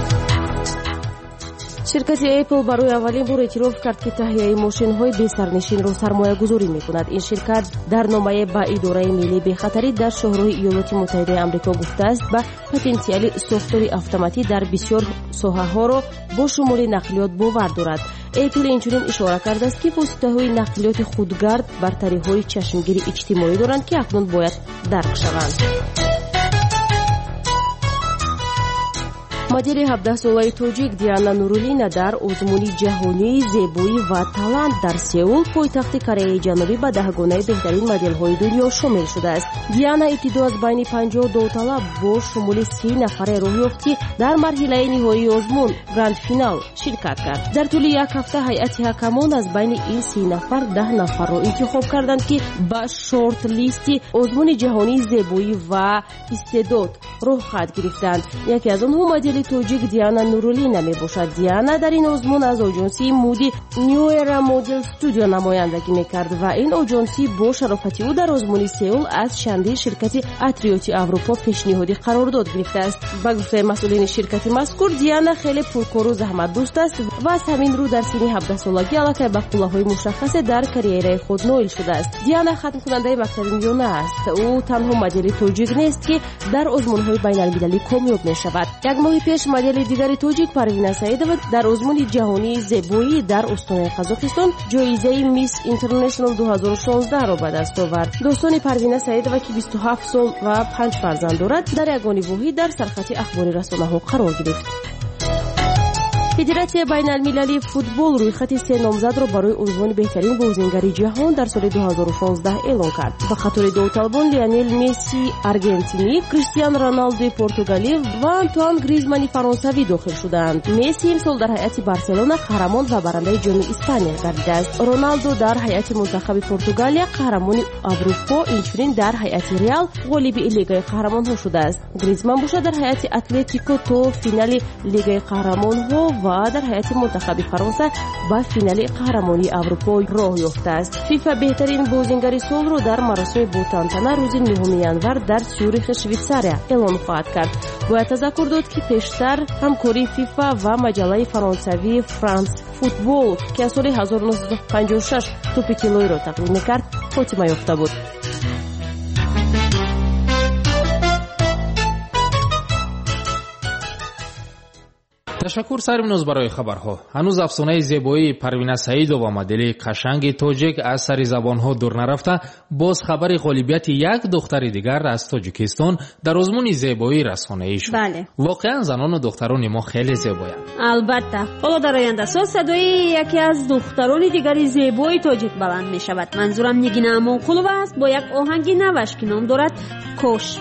ширкати Apple барои аввалин бор эътироф кард ки таҳияи мошинҳои бесарнишинро сармоягузорӣ мекунад. ин ширкат дар номае ба идораи миллии бехатарӣ дар шоҳраҳои Иёлоти Муттаҳидаи Амрико гуфтааст ба потенсиали сохтори автоматӣ дар бисёр соҳаҳоро бо шумоли нақлиёт бовар дорад. Apple инчунин ишора кардааст ки воситаҳои нақлиёти худгард бартариҳои чашмгири иҷтимоӣ доранд ки акнун бояд дарк шаванд. модели 17-солаи тоҷик Диана Нуруллина дар озмуни ҷаҳонии зебоӣ ва талант дар Сеул, пойтахти Кореяи Ҷанубӣ ба 10 беҳтарин моделҳои дунё шомил шудааст. Диана ибтидо аз байни 50 довталаб бо шумули 30 нафаре роҳ ёфт ки дар марҳилаи ниҳоии озмун гранд финал ширкат кард. дар тӯли як ҳафта ҳайати ҳакамон аз байни ин 30 нафар 10 нафарро интихоб карданд ки ба шорт-листи озмуни ҷаҳонии зебоӣ ва истеъдод роҳ хат гирифтанд. яке аз онҳо модели مدل توجیک دیانا نورولینا میباشد. دیانا در این آزمون از آژانسی مودی نیو ایرا مدل استودیو نمایندگی میکرد و این آژانسی با شرافتی او در آزمون سئول از چندین شرکت اتریوتی اروپا پیشنهادی قرارداد گرفته است. با گفته مسئولین شرکت مذکور دیانا خیلی پرکار و زحمت دوست است و از همین رو در سن 17 سالگی علاقه به قوله‌های مشخص در کاریره خود نائل شده است. دیانا ختم کننده مکتب میانه است. او تنها مدل توجیک نیست که در آزمون‌های بین‌المللی کامیاب می‌شود. یک ماه پیش مدل دیگری توجیک پروینا سعیدова در آزمون جهانی زیبایی در استان قزاقستان جایزه میس اینترنشنال 2016 را به دست آورد. دوستان پروینا سعیدова که 27 سال و 5 فرزند دارد در یگانه واحد در سرخط اخبار رسانه‌ها قرار گرفت. فدراسیون بین‌المللی فوتبال رویخط 3 نامزد را برای عنوان بهترین بازیگر جهان در سال 2016 اعلام کرد. به خاطر دو طالبان لیونل مسی ارژنتینی، کریستیانو رونالدو پرتغالی و آنتوان گریزمان فرانسوی داخل شدند. مسی امسال در هیئت بارسلونا قهرمان و برنده جام اسپانیا گردیده است. رونالدو در هیئت منتخب پرتغالیا قهرمان اروپا، اینچنین در هیئت ریال غالب لیگ قهرمان‌ها شده است. گریزمان باشد در هیئت اتلتیکو تو فینال لیگ قهرمان‌ها و در هیئت منتخب فرانسه با فینال قهرمانی اروپا راه یافته است. فیفا بهترین بازیگر سال را در مراسم بوتانتانا روز 9 ژانویه در سوریخ شویتزاریا اعلام خواهد کرد. باید تذکر داد که پیشتر همکاری فیفا و مجله فرانسوی فرانس فوتبال که از سال 1956 توپ طلایی را تقدیم می‌کرد خاتمه یافته بود. تشکر سرمنوز برای خبرها. هنوز افسانه زیبایی پروینا سعیدова و مدل قشنگ توجیک از سر زبانها دور نرفته، باز خبر غالبیت یک دختر دیگر از تاجیکستان در آزمون زیبایی رسانه‌ای شد. بله. واقعا زنان و دختران ما خیلی زیبایند. البته. حالا در آینده سال صدای یکی از دختران دیگری زیبایی تاجیک بلند می شود. منظورم نگین امانقلووا است با یک آهنگ نوش که نام دارد کوش.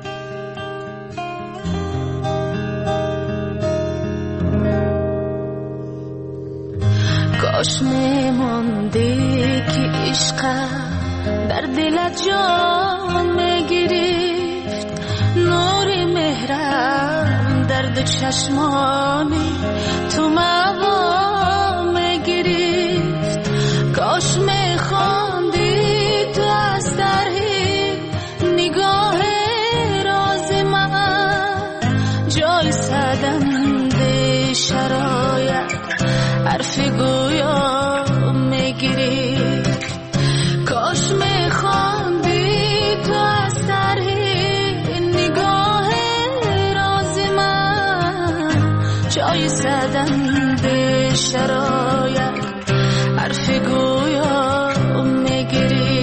کاش میماندی که عشق در دلت جان میگرفت، نور مهرم در دو چشمانی تو موا میگرفت. کاش میخواندی تو از درهی نگاه راز من، جای سدنده شرایط حرف گویا میگیری. کاش میخواندی تو از طرح نگاه راز من، جای سدنده شرایط حرف گویا میگیری.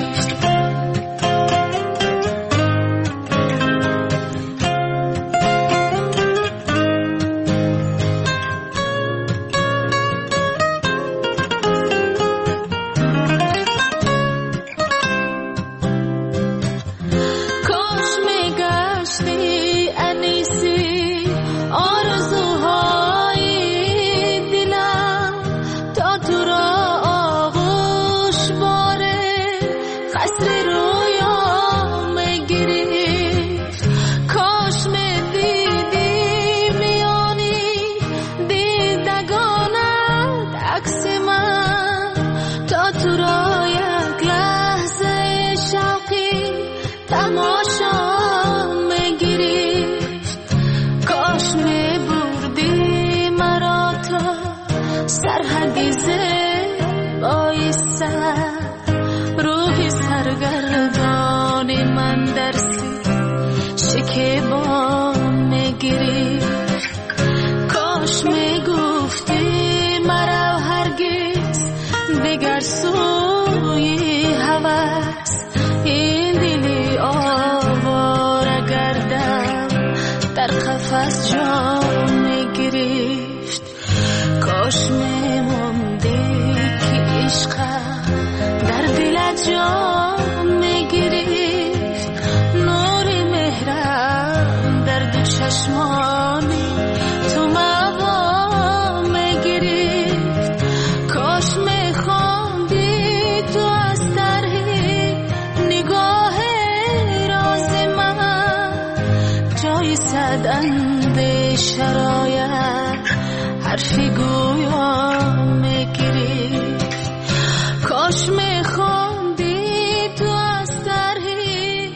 کاش میموندی که عشق در دلت جان میگرفت، نور مهرم در دو چشمانی تو موا میگرفت. کاش میخواندی تو از طرح نگاه راز من، جای سدنده شرایط حرفی گویا میگیری کاش میخوندی تو از طرحی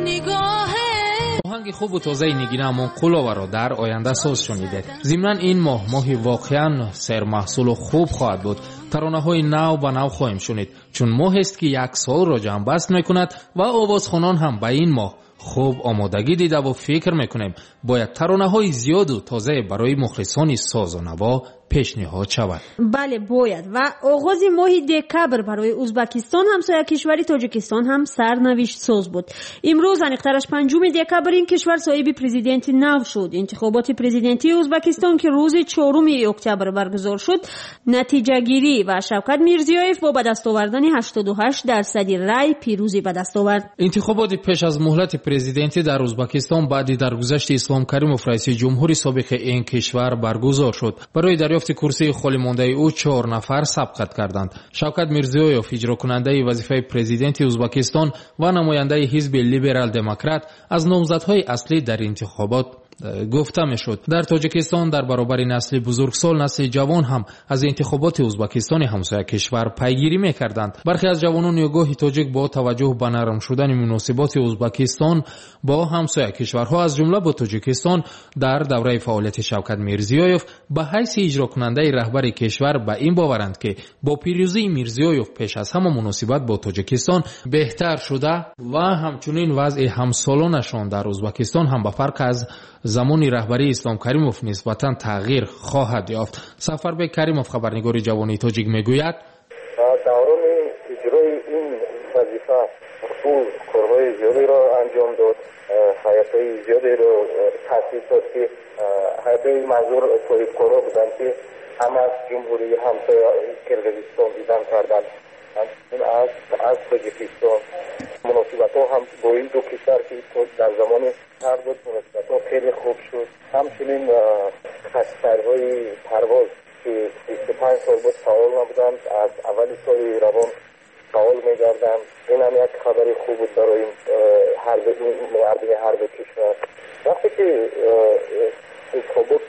نگاه آهنگ خوب و تازه نگینه منقولووا را در آینده ساز شنیدید. ضمناً این ماهی واقعاً سرمحصول خوب خواهد بود. ترانه‌های نو به نو خواهیم شنید چون ماه است که یک سال را جمع بست میکند و آوازخوانان هم به این ماه خوب آمادگی دیده و فکر میکنیم باید ترانه‌های زیاد و تازه برای مخلصان ساز و نوا پیشنهاد شود. بله باید. و آغاز ماه دکبر برای ازبکستان همسایه کشوری تاجیکستان هم سرنوشت ساز بود. امروز انیقترش 5 دکبر این کشور صاحب پرزیدنت نو شد. انتخابات پرزیدنتی ازبکستان که روز 4 اکتبر برگزار شد نتیجه گیری و شوکت میرزیویف با به دست آوردن 88% رای پیروزی به دست آورد. انتخابات پیش از مهلت پرزیدنتی در ازبکستان بعد درگذشت اسلام کریموف رئیس جمهوری سابق این کشور برگزار شد. برای دریافت کرسی خالی مانده او 4 نفر سبقت کردند. شوکت میرزیویف اجرا کننده وظیفه پرزیدنت ازبکستان و نماینده حزب لیبرال دموکرات از نامزدهای اصلی در انتخابات گفته میشد. در تاجیکستان در برابر نسل بزرگسال نسل جوان هم از انتخابات ازبکستان همسایه کشور پیگیری میکردند. برخی از جوانان یگاهی تاجیک با توجه به نرم شدن مناسبات ازبکستان با همسایه کشورها از جمله با تاجیکستان در دوره فعالیت شوکت میرزیویف به حیث اجرا کننده رهبر کشور به این باورند که با پیروزی میرزیویف پیش از همه مناسبت با تاجیکستان بهتر شده و همچنین وضع همسالانشان در ازبکستان هم به فرق از زمانی رهبری اسلام کریموف نسبتاً تغییر خواهد یافت. سفربک کریموف خبرنگار جوانی تاجیک میگوید دوران اجرای این وظیفه اصول کارهای زیادی را انجام داد، حیاتهای زیادی را تأسیس داد که حیاتهای منظور صاحب کارها بودند که هم از جمهوری همسایه کرغیزستان دیدن کردند، همچنین از تاجیکستان. مناسبت ها هم با این دو کشور که در زمان هر بود مناسبت ها خیلی خوب شد. همچنین خطرهای پرواز که 25 سال بود فعال نبودند از اول سال روان فعال می‌گردند. این هم یک خبری خوب بود برای مردم هر دو کشور. وقتی که انتخابات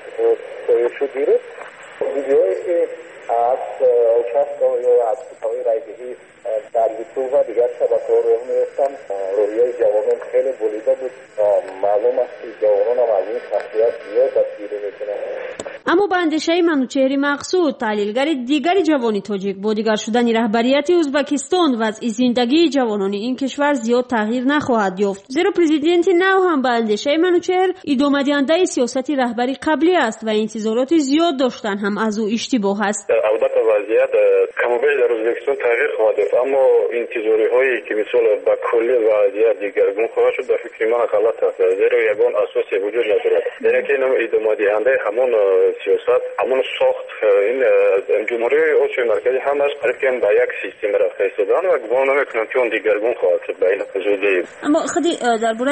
شد گرفت ویدیوهایی که از چسب‌ها یا از کتاب‌های رایگیری در یوتیوب و دیگر شبکه‌ها راه می‌افتند. رویای جوانان خیلی بولیده بود. معلوم است که جوانان هم از این شخصیت زیاد دستگیری می‌کنند. اما به اندیشه منوچهر مقصود تحلیلگر دیگری جوانی تاجیک با دیگر شدن رهبریت ازبکستان وضع زندگی جوانان این کشور زیاد تغییر نخواهد یافت، زیرا پرزیدنت نو هم به اندیشه منوچهر ادامه دهنده سیاست رهبری قبلی است و انتظارات زیاد داشتن هم از او اشتباه است. البته وضعیت کم و بیش در ازبکستان تغییر خواهد یافت، اما انتظارهایی که مثلا به کلی وضعیت دیگرگون خواهد شد به فکر من غلط است، زیرا یگان اساسی وجود ندارد. در که ادامه دهنده همون سیاست همون ساخت این جمهوری اوچه مرکزی هم از قریب که با یک سیستم رفته ایستادن و گمان نمیکنم که اون دیگرگون خواهد شد به این زودی. اما خودی درباره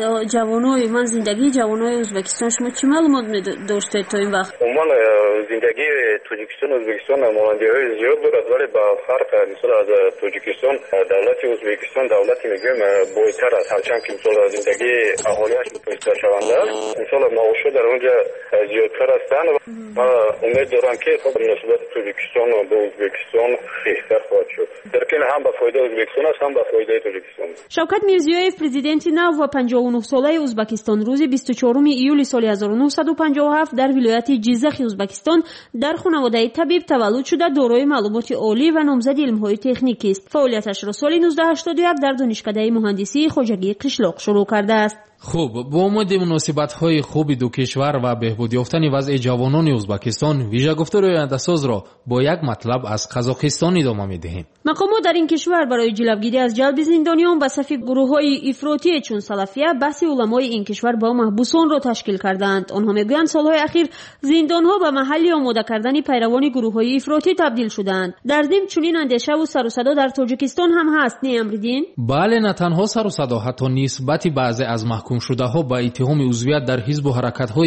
جوانای من زندگی جوانای ازبکستان شما چه معلومات داشتید تا این وقت؟ عموما زندگی تاجیکستان و ازبکستان مانندگی‌های زیاد دارد، ولی با فرق مثلا از تاجیکستان دولت ازبکستان دولتی میگم بهتر است، هرچند که مثلا زندگی اهالیش بهتر شونده است. مثلا معاشها در اونجا زیادتر هستند و امید دارم که مناسبت تاجیکستان و با ازبکستان بهتر خواهد شد، در که هم به فایده ازبکستان است هم به فایده تاجیکستان. شوکت میرزیویف پرزیدنت نو و 59 ساله ازبکستان روز 24 ایول سال 1957 در ولایت جیزخ ازبکستان در خانواده طبیب تولد شده دارای معلومات عالی و نامزد علم‌های تکنیکی است. فعالیتش را سال 1981 در دانشکده مهندسی خواجگی قشلاق شروع کرده است. خوب، با امید مناسبت‌های خوب دو کشور و بهبود یافتن وضع جوانان ازبکستان ویژه گفتار آینده‌ساز را با یک مطلب از قزاقستان ادامه می‌دهیم. مقامات در این کشور برای جلوگیری از جلب زندانیان به صف گروه‌های افراطی چون سلفیه بحث علمای این کشور با محبوسان را تشکیل کردند. آنها میگویند سالهای اخیر زندان‌ها به محلی آماده کردن پیروان گروه‌های افراطی تبدیل شدند. در ضمن چنین اندیشه و سر و صدا در تاجیکستان هم هست، نه امردین؟ بله، نه تنها سر و صدا، حتی نسبت بعضی از محکوم شده ها با اتهام عضویت در حزب و حرکت های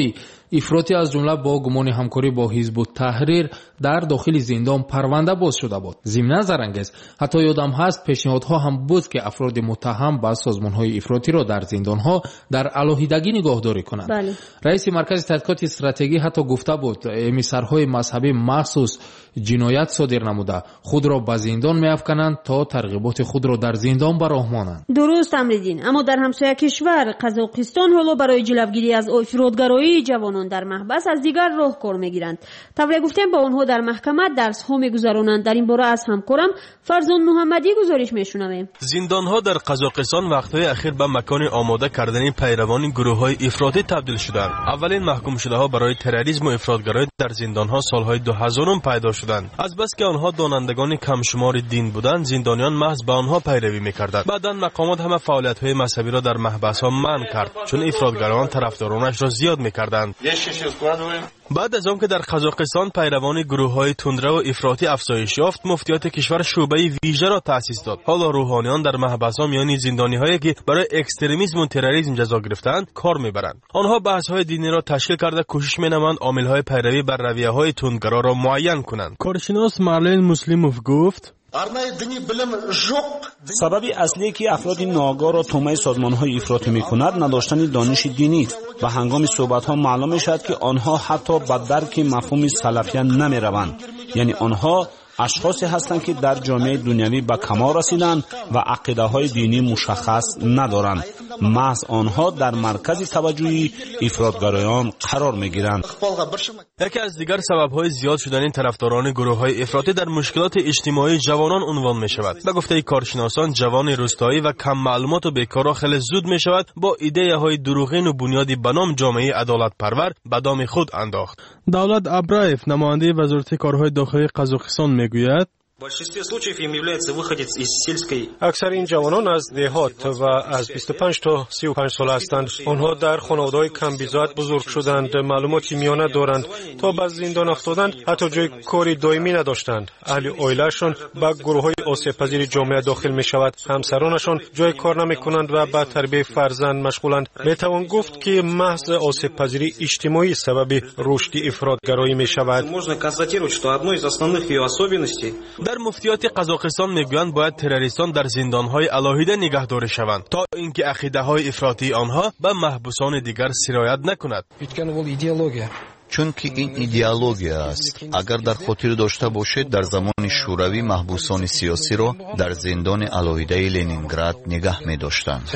افراطی از جمله با گمان همکاری با حزب التحریر در داخل زندان پرونده باز شده بود. ضمن زرانگیز حتی یادم هست پیشنهادها هم بود که افراد متهم با سازمان‌های افراطی را در زندان‌ها در علاهیدگی نگهداری کنند. بله. رئیس مرکز تحقیقات استراتژی حتی گفته بود امیسرهای مذهبی مخصوص جنایت صادر نموده خود را به زندان می‌افکنند تا ترغیبات خود را در زندان به راه مانند. درست امریدین. اما در همسایه کشور قزاقستان حالا برای جلوگیری از افراطگرایی جوانان در محبس از دیگر راهکار میگیرند. طوری گفتیم با آنها در محکمه درس ها میگذرانند. در این باره از همکارم فرزان محمدی گزارش میشنویم. زندانها در قزاقستان وقتهای اخیر به مکان آماده کردن پیروان گروه‌های افراطی تبدیل شدند. اولین محکوم شده ها برای تروریسم و افراطگرایی در زندانها سالهای 2000 پیدا شدند. از بس که آنها دانندگان کم شمار دین بودند، زندانیان محض به آنها پیروی می‌کردند. بعداً مقامات همه فعالیت‌های مذهبی را در محبس‌ها منع کرد، چون افراطگرایان طرفدارانش را زیاد می‌کردند. بعد از آنکه در قزاقستان پیروان گروه‌های تندرو و افراطی افزایش یافت، مفتیات کشور شعبه ویژه را تأسیس داد. حالا روحانیان در محبس‌ها میان زندانی‌هایی که برای اکستریمیسم و تروریسم جزا گرفتند کار می‌برند. آنها بحث‌های دینی را تشکیل کرده کوشش می‌نمایند عامل‌های پیروی بر رویه‌های تندگرا را معین کنند. کارشناس مارلین مسلیموف گفت سبب اصلی که افراد ناآگاه را تومه سازمان‌های افراطی می‌کند نداشتن دانش دینی است و هنگام صحبت‌ها معلوم می‌شود که آنها حتی به درک مفهوم سلفیه نمی‌روند. یعنی آنها اشخاصی هستند که در جامعه دنیوی به کمال رسیدند و عقیده‌های دینی مشخص ندارند. محض آنها در مرکز توجه افراطگرایان قرار می‌گیرند. یکی از دیگر سبب‌های زیاد شدن این طرفداران گروه‌های افراطی در مشکلات اجتماعی جوانان عنوان می‌شود. به گفته کارشناسان، جوان روستایی و کم معلومات و بیکار خیلی زود می‌شود با ایده‌های دروغین و بنیادی به نام جامعه عدالت پرور به دام خود انداخت. دولت ابراєв نماینده وزارت کارهای داخلی قزاقستان میگوید اکثر این جوانان از دهات و از 25 تا 35 سال هستند. آنها در خانواده‌های کم بیزات بزرگ شدند، معلوماتی میانه دارند. تا به زندان افتادند حتی جای کاری دائمی نداشتند. اهل عائله‌شان به گروه‌های آسیب‌پذیر جامعه داخل می‌شود. همسرانشان جای کار نمی‌کنند و به تربیت فرزند مشغولند. میتوان گفت که محض آسیب‌پذیری اجتماعی سبب رشد افراطگرایی می‌شود. در مفتیات قزاقستان میگویند باید تروریستان در زندانهای الهیده نگهداری شوند تا اینکه عقیده‌های افراطی آنها به محبوسان دیگر سرایت نکند. چون که این ایدئولوژیا است. اگر در خاطر داشته باشید در زمان شوروی محبوسان سیاسی را در زندان الهیده لنینگراد نگه می داشتند.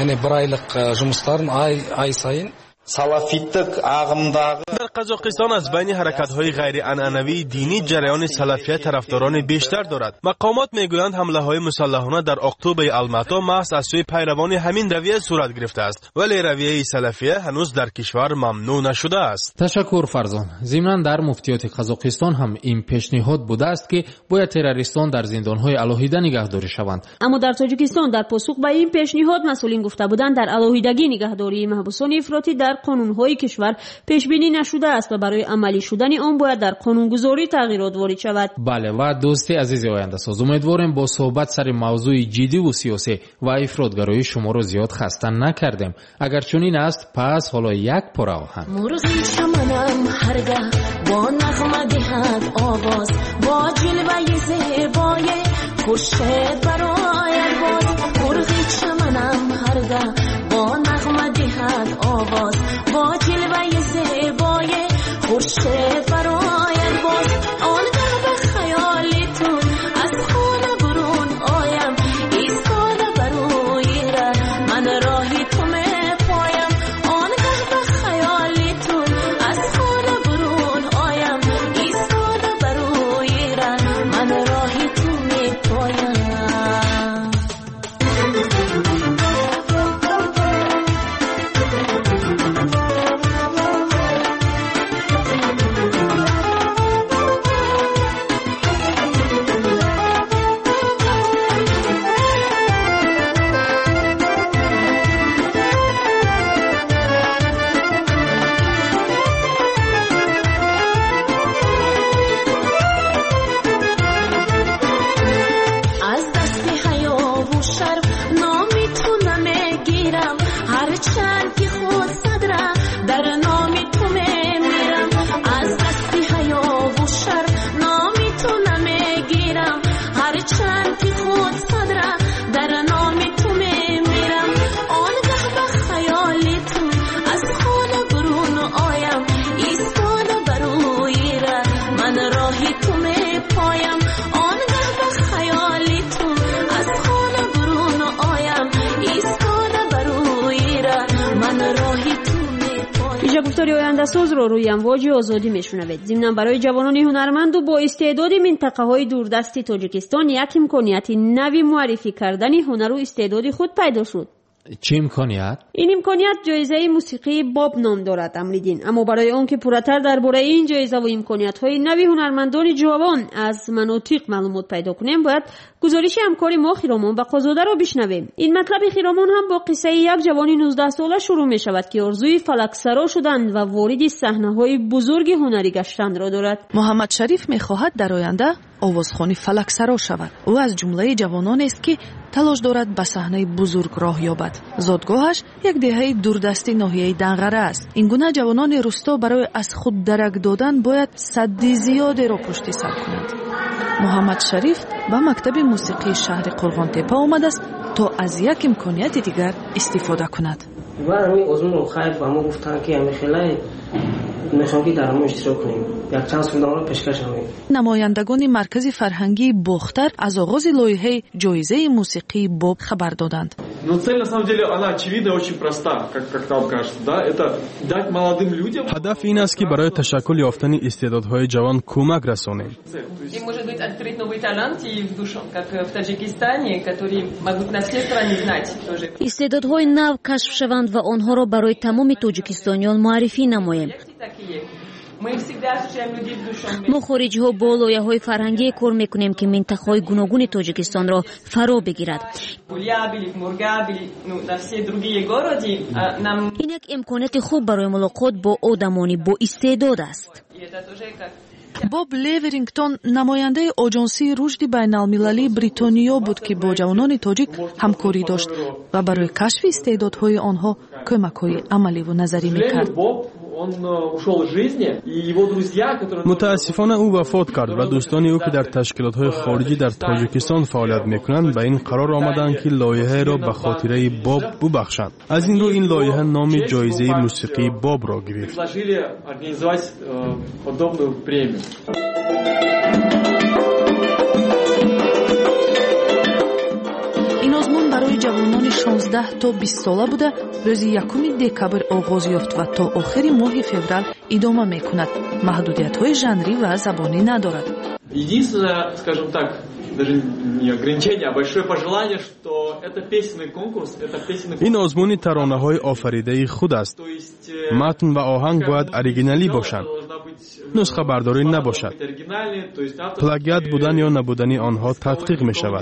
در قزاقستان از بین حرکت‌های غیر عنعنوی دینی جریان سلفیه طرفداران بیشتر دارد. مقامات میگویند حمله‌های مسلحانه در اکتبر الماتا محض از سوی پیروان همین رویه صورت گرفته است، ولی رویه سلفیه هنوز در کشور ممنوع نشده است. تشکر فرزان. ضمن در مفتیات قزاقستان هم این پیشنهاد بوده است که باید تروریستان در زندان‌های الهیده نگهداری شوند. اما در تاجیکستان در پاسخ به این پیشنهاد مسئولین گفته بودند در الهیدگی نگهداری محبوسان افراطی در قانون‌های کشور پیش بینی نشده است و برای عملی شدن آن باید در قانونگذاری تغییرات وارد شود. بله و دوستی عزیز آینده ساز، امیدواریم با صحبت سر موضوع جدی و سیاسی و افراطگرایی شما رو زیاد خسته نکردیم. اگر چنین است پس حالا یک پاره آهنگ. مرغی چمنم هرگاه با نغمه دهد آواز، با جلوه زیبای خورشید برآید باز. مرغی چمنم هرگاه با نغمه دهد آواز، با جلوه زیبای خورشید برآید باز. آنگاه به خیالتون از خانه برون آیم، ایستاده بروی ره من راهی تو میپایم. آنگاه به خیالتون از خانه برون آیم، ایستاده بروی ره من راهی تو میپایم. اینجا گفتاری آینده‌ساز رو روی امواج آزادی میشنوید. ضمن برای جوانان هنرمند و با استعداد منطقه‌های دوردست تاجیکستان یک امکانیت نوی معرفی کردن هنر و استعداد خود پیدا شد. چه امکانیت؟ این امکانیت جایزه موسیقی باب نام دارد امریدین. اما برای آنکه پورتر درباره این جایزه و امکانیت‌های نوی هنرمندان جوان از مناطق معلومات پیدا کنیم، باید گزارش همکار ما خیرامان بقازاده را بشنویم. این مطلب خیرامان هم با قصه یک جوان 19 ساله شروع می شود که آرزوی فلکسرا شدن و وارد صحنه‌های بزرگ هنری گشتن را دارد. محمد شریف می‌خواهد در آینده آوازخوانی فلکسرا شود. او از جمله جوانان است که تلاش دارد به صحنه بزرگ راه یابد. زادگاهش یک دهه دوردستی ناحیه دنغره است. این گونه جوانان روستا برای از خود درک دادن باید سدی زیادی را پشت سر کنند. محمد شریف به مکتب موسیقی شهر قرغانتپه آمده است تا از یک امکانیت دیگر استفاده کند. و همین آزمون رو خیلی با ما گفتن که همین خیلی میخوام که در ما اشتراک کنیم. یک چند سودان رو پیشکش همین. نمایندگان مرکز فرهنگی باختر از آغاز لایحه جایزه موسیقی باب خبر دادند. Но цель на самом деле она очевидна, очень проста, как нам кажется, да? Это дать молодым людям. هدف این است که برای تشکل یافتن استعدادهای جوان کمک رسانیم. И может быть открыть новые таланты в душу, как в Таджикистане, которые могут на все страны знать тоже. استعدادهای نو کشف شوند و آنها را برای تمام تاجیکستانیان معرفی نماییم. ما خارجی ها با لایه های فرهنگی کار میکنیم که منطقه های گوناگون تاجیکستان را فرا بگیرد. این یک امکانات خوب برای ملاقات با آدمانی با استعداد است. باب لیورینگتون نماینده آژانسی رشد بین‌المللی بریتانیا بود که با جوانان تاجیک همکاری داشت و برای کشف استعدادهای آنها کمک‌های عملی و نظری میکرد. متاسفانه او وفات کرد و دوستان او که در تشکیلات‌های خارجی در تاجیکستان فعالیت می‌کنند به این قرار آمدند که لایحه را به خاطره باب ببخشند. از این رو این لایحه نام جایزه موسیقی باب را گرفت. این آزمون برای جوانان 16 تا 20 ساله بوده. روز 1 دکبر آغاز یافت و تا آخر ماه فوریه ادامه میکند. محدودیت‌های ژانری و زبانی ندارد. Единственное, скажем так, даже не ограничение, а большое пожелание, что это песенный конкурс, это песенный конкурс. این آزمون ترانه‌های آفریده خود است. متن و آهنگ باید اوریجینالی باشند. نسخه برداری نباشد. پلاگیات بودن یا نبودنی آنها تحقیق می شود.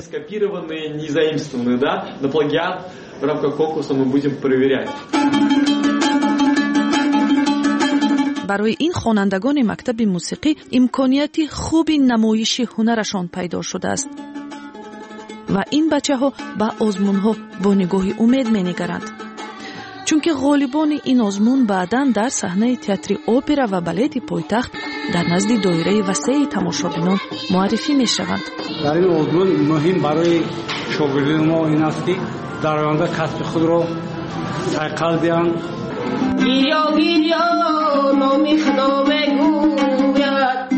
برای این خوانندگان مکتب موسیقی امکانیت خوبی نمایش هنرشان پیدا شده است و این بچه‌ها به آزمون‌ها با نگاهی امید می‌نگرند. چونکه غالبان این آزمون بعداً در صحنه تئاتر اپرا و بالت پایتخت در نزد دایره وسیع تماشابینان معرفی می‌شوند. در این آزمون مهم برای شاگردان ما این است که در آینده کسب خود را سرقل دهند. گیریا گیریا نامی خدا بگوید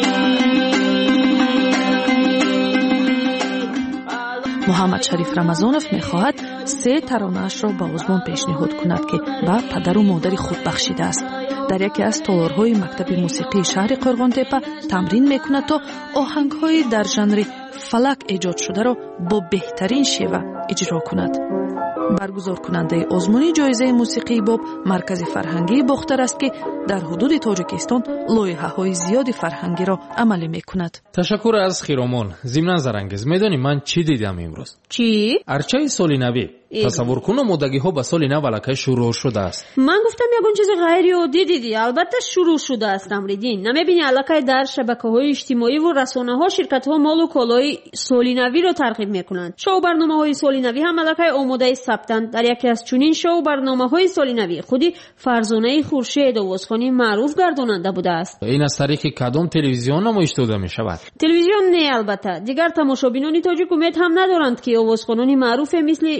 محمد شریف رمضانов می‌خواهد 3 ترانه‌اش را به آزمون پیشنهاد کند که به پدر و مادر خود بخشیده است. در یکی از تالارهای مکتب موسیقی شهر قرغانتپه تمرین می‌کند تا آهنگ‌های در ژانر فلک ایجاد شده را با بهترین شیوه اجرا کند. برگزار کننده آزمون جایزه موسیقی باب مرکز فرهنگی باختر است که در حدود تاجیکستان لایحه‌های زیادی فرهنگی را عملی می‌کند. تشکر از خیرامان. ضمن زرانگیز میدونی من چی دیدم امروز؟ چی؟ ارچه سال نوی. تصور کن آمادگی‌ها به سال نو الکی شروع شده است. من گفتم یگون چیز غیر عادی دیدی. البته شروع شده است امریدین. نمی‌بینی الکی در شبکه‌های اجتماعی و رسانه‌ها شرکت‌ها مال و کالای سال نوی را ترغیب می‌کنند. شو برنامه‌های سال نوی هم الکی آماده ثبتند. در یکی از چنین شو برنامه‌های سال نوی خودی فرزانه خورشید آوازخوانی معروف گرداننده بوده است. این از طریق کدام تلویزیون نمایش داده می‌شود؟ تلویزیون نه البته. دیگر تماشابینان تاجیک امید هم ندارند که آوازخوانان معروف مثل شبنم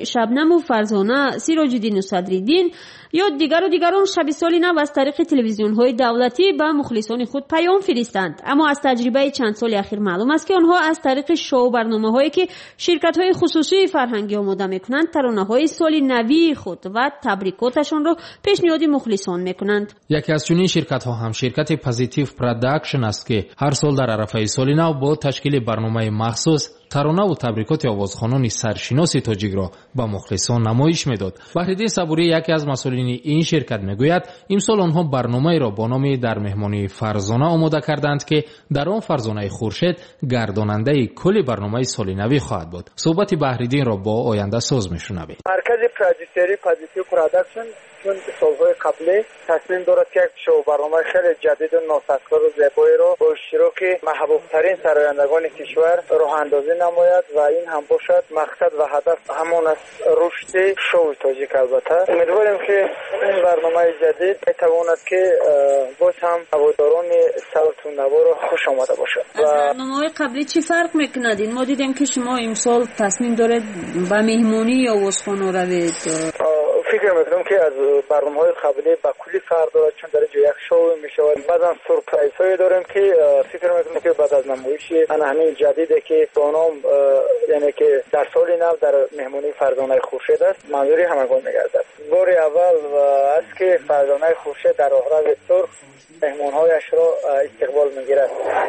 شبنم و فرزانه، سیراج‌الدین و صدرالدین یا دیگران شب سال نو از طریق تلویزیون‌های دولتی به مخلصان خود پیام فرستند. اما از تجربه چند سال اخیر معلوم است که آنها از طریق شو برنامه‌هایی که شرکت‌های خصوصی فرهنگی آماده می‌کنند ترانه‌های سال نوی خود و تبریکاتشان را پیشنهاد مخلصان می‌کنند. یکی از چنین شرکت‌ها هم شرکت پوزیتیو پروداکشن است که هر سال در عرفه سال نو با تشکیل برنامه مخصوص ترانه و تبریکات آوازخوانان سرشناس تاجیک را به مخلصان نمایش میداد. بهرالدین صبوری یکی از مسئولین این شرکت میگوید امسال آنها برنامه را با نام در مهمانی فرزانه آماده کردند که در آن فرزانه خورشید گرداننده کل برنامه سال نوی خواهد بود. صحبت بهرالدین را با آینده ساز میشنویم. مرکز پرودوسری پوزیتیو پروداکشن چون سالهای قبلی تصمیم دارد که شو برنامه خیلی جدید و نوسازگار و زیبایی را با اشتراک محبوبترین سرایندگان کشور راه اندازی نماید و این هم باشد مقصد و هدف همان است رشد شو تاجیک. البته امیدواریم که این برنامه جدید بتواند که باز هم هواداران سالتون نوا را خوش آمده باشد. از برنامه‌های قبلی چی فرق می‌کند؟ ما دیدیم که شما امسال تصمیم دارید به مهمانی آوازخوان روید. فکر میکنم که از برنامه‌های قبلی به کلی فرق دارد چون در اینجا یک شو میشود. بعضا سورپرایزهایی داریم که فکر میکنم که بعد از نمایش همین جدیده که با نام یعنی که در سال نو در مهمانی فرزانه خورشید است منظوری همگان میگردد. بار اول است که فرزانه خورشید در راهرو سرخ مهمانهایش را استقبال میگیرد.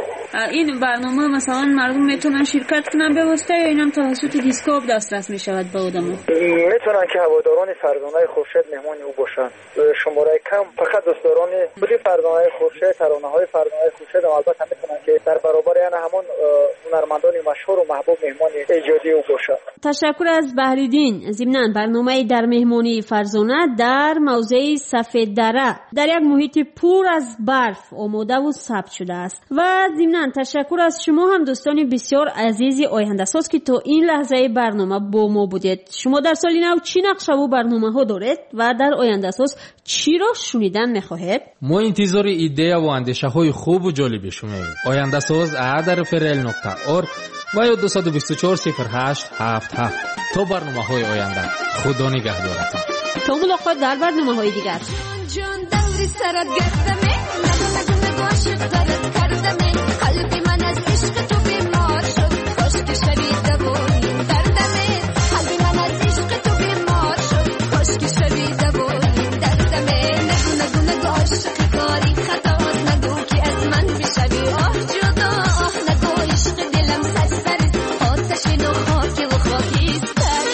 این برنامه مثلا مردم میتونن شرکت کنن به واسطه یا اینم توسط دیسکاپ دسترس میشود به آدم‌ها؟ میتونن که هواداران فرزانه خورشید مهمان او باشند. شماره کم فقط دوستداران بودی فرزانه خورشید ترانه‌های فرزانه خورشید البته میتونن که در برابر یعنی همون هنرمندان مشهور و محبوب مهمان ایجادی او باشند. تشکر از بهرالدین. ضمناً برنامه در مهمانی فرزانه در موضع سفید دره در یک محیط پر از برف آماده و ثبت شده است. و ضمناً تشکر از شما هم دوستان بسیار عزیز آینده ساز که تا این لحظه برنامه با ما بودید. شما در سال نو چی نقشه و برنامه ها دارید و در آینده ساز چی را شنیدن میخواهید؟ ما انتظار ایده و اندیشه های خوب و جالب شما آینده ساز @frl.org و یا 2240877 تا برنامه های آینده. خدا نگهدارتان. تا ملاقات در برنامه های دیگر. قلبی من از عشق تو بیمار شد کاش که شوی دوای دردمه. قلبی من از عشق تو بیمار شد کاش که شوی دوای دردمه. نگو نگو نگو عاشق کاری خطات نگو که از من بشوی آه جدا آه نگو عشق دلم سرسر آتش نو خاکی و خاکستر.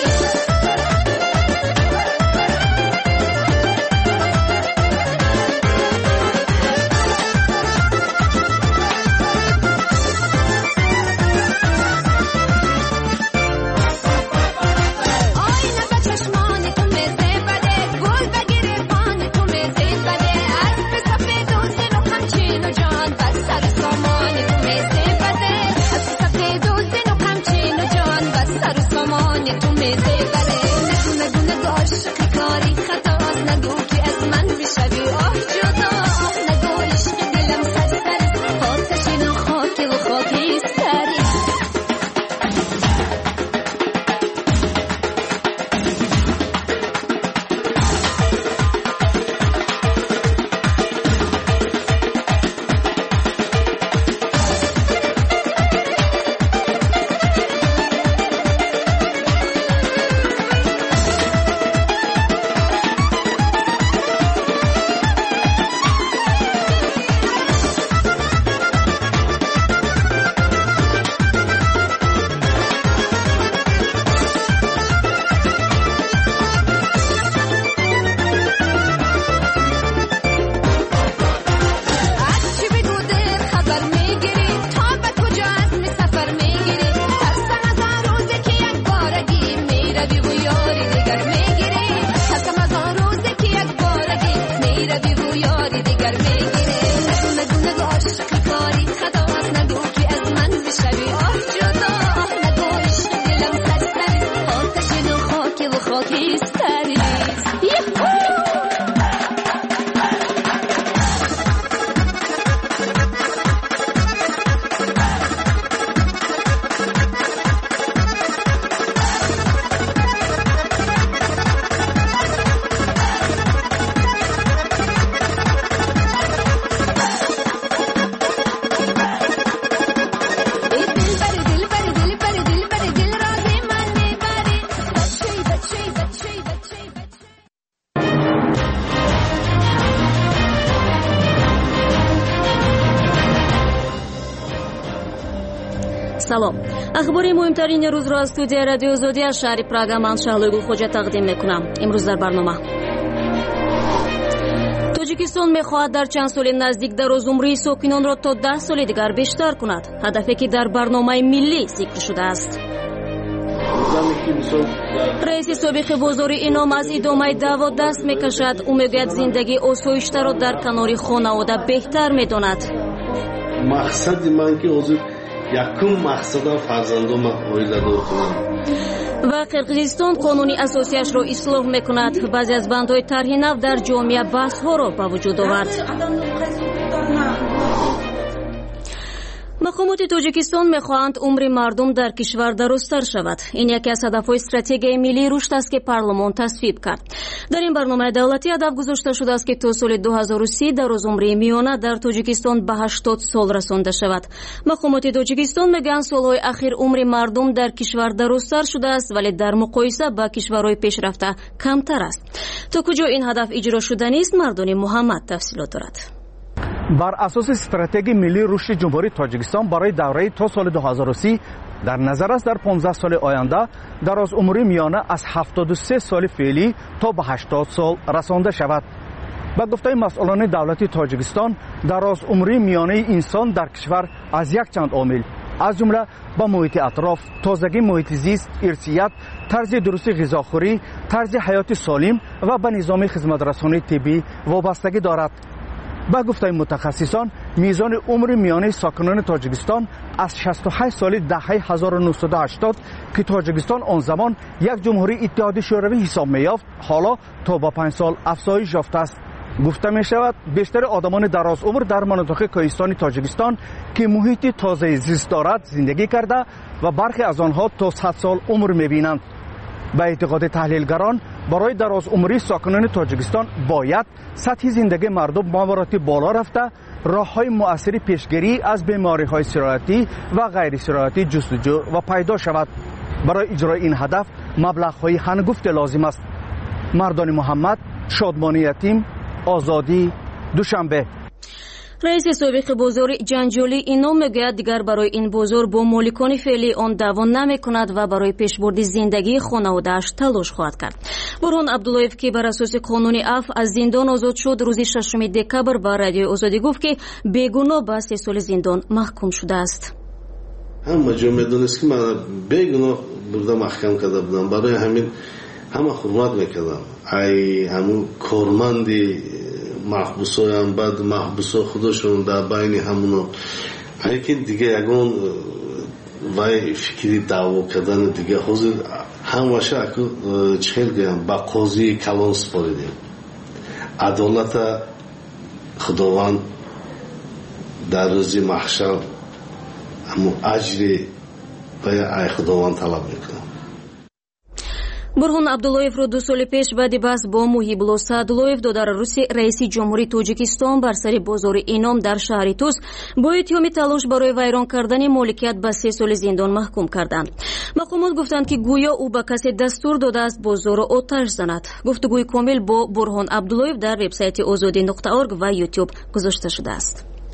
салом. ахбори муҳимтарини рӯзро аз студияи радиои озодӣ аз шаҳри Прага ман Шаҳлои Гулхоҷа тақдим мекунам. имрӯз дар барнома тоҷикистон мехоҳад дар чанд соли наздик дарозумрии сокинонро то 10 соли дигар бештар кунад. ҳадафе ки дар барномаи миллӣ зикр шудааст. раиси собиқи бозори ином аз идомаи даъво даст мекашад. ӯ мегӯяд зиндагии осоиштаро дар канори хонавода беҳтар медонад. мақсади ман ки ҳозир якум мақсадам фарзандома оиладор кунам. ва қирғизистон қонуни асосиашро ислоҳ мекунад. баъзе аз бандҳои тарҳи нав дар ҷомеа баҳсҳоро ба вуҷуд овард. мақомоти тоҷикистон мехоҳанд умри мардум дар кишвар дарозтар шавад. ин яке аз ҳадафҳои стратегияи миллии рушд аст ки парлумон тасвиб кард. дар ин барномаи давлатӣ ҳадаф гузошта шудааст ки то соли 2030 дарозумрии миёна дар тоҷикистон ба 80 сол расонда шавад. мақомоти тоҷикистон мегӯянд солҳои ахир умри мардум дар кишвар дарозтар шудааст, вале дар муқоиса ба кишварҳои пешрафта камтар аст. то куҷо ин ҳадаф иҷро шуданист? мардони муҳаммад тафсилот дорад. бар асоси стратегияи миллии рушди ҷумҳурии тоҷикистон барои давраи то соли 2030 дар назар аст дар 15 соли оянда дарозумрии миёна аз 73 соли феълӣ то ба 80 сол расонда шавад. ба гуфтаи масъулони давлати тоҷикистон дарозумрии миёнаи инсон дар кишвар аз якчанд омил аз ҷумла ба муҳити атроф, тозагии муҳити зист, ирсият, тарзи дурусти ғизохӯрӣ, тарзи ҳаёти солим ва ба низоми хизматрасонии тиббӣ вобастагӣ дорад. ба гуфтаи мутахассисон мизони умри миёнаи сокинони тоҷикистон аз 68 солидаҳаи 1980 ки тоҷикистон он замон як ҷумҳурии иттиҳоди шӯравӣ ҳисоб меёфт, ҳоло то ба 5 сол афзоиш ёфтааст. гуфта мешавад бештари одамони дарозумр дар манотиқи кӯҳистони тоҷикистон ки муҳити тозаи зист дорад зиндагӣ карда ва бархе аз онҳо то 100 сол умр мебинанд. ба эътиқоди таҳлилгарон барои дарозумрии сокинони тоҷикистон бояд сатҳи зиндагии мардум ба маротиб боло рафта роҳҳои муассири пешгирӣ аз бемориҳои сироятӣ ва ғайрисироятӣ ҷустуҷӯ ва пайдо шавад. барои иҷрои ин ҳадаф маблағҳои ҳангуфте лозим аст. мардони муҳаммад, шодмони ятим, озодӣ, душанбе. раиси собиқи бозори ҷанҷолӣ ином мегӯяд дигар барои ин бозор бо моликони феълӣ он даъво намекунад ва барои пешбурди зиндагии хонаводааш талош хоҳад кард. бурҳон абдуллоев ки бар асоси қонуни аф аз зиндон озод шуд, рӯзи 6 декабр ба радиои озодӣ гуфт ки бегуноҳ ба 3 соли зиндон маҳкум шудааст. ҳама ҷо медонист ки ман бегуноҳ бурда маҳкам карда будам. барои ҳамин ҳама ҳурмат мекардам. ай ҳамун корманди маҳбусоям баъд маҳбусо худошон дар байни ҳамуно, лекин дига ягон вай фикри даъво кардани дига ҳозир ҳамаша аку чӣ хел гӯям ба қозии калон супоридем. адолата худованд дар рӯзи маҳшар ҳамун аҷри бая ай худованд талаб мекунам. бурҳон абдуллоевро 2 соли пеш баъди баҳс бо муҳибулло саъдуллоев додараруси раиси ҷумҳурии тоҷикистон бар сари бозори ином дар шаҳри Тус бо иттиҳоми талош барои вайрон кардани моликият ба 3 соли зиндон маҳкум карданд. мақомот гуфтанд ки гӯё ӯ ба касе дастур додааст бозорро оташ занад. гуфтугӯи комил бо бурҳон абдуллоев дар вебсайти озодӣ.орг ва YouTube гузошта шудааст.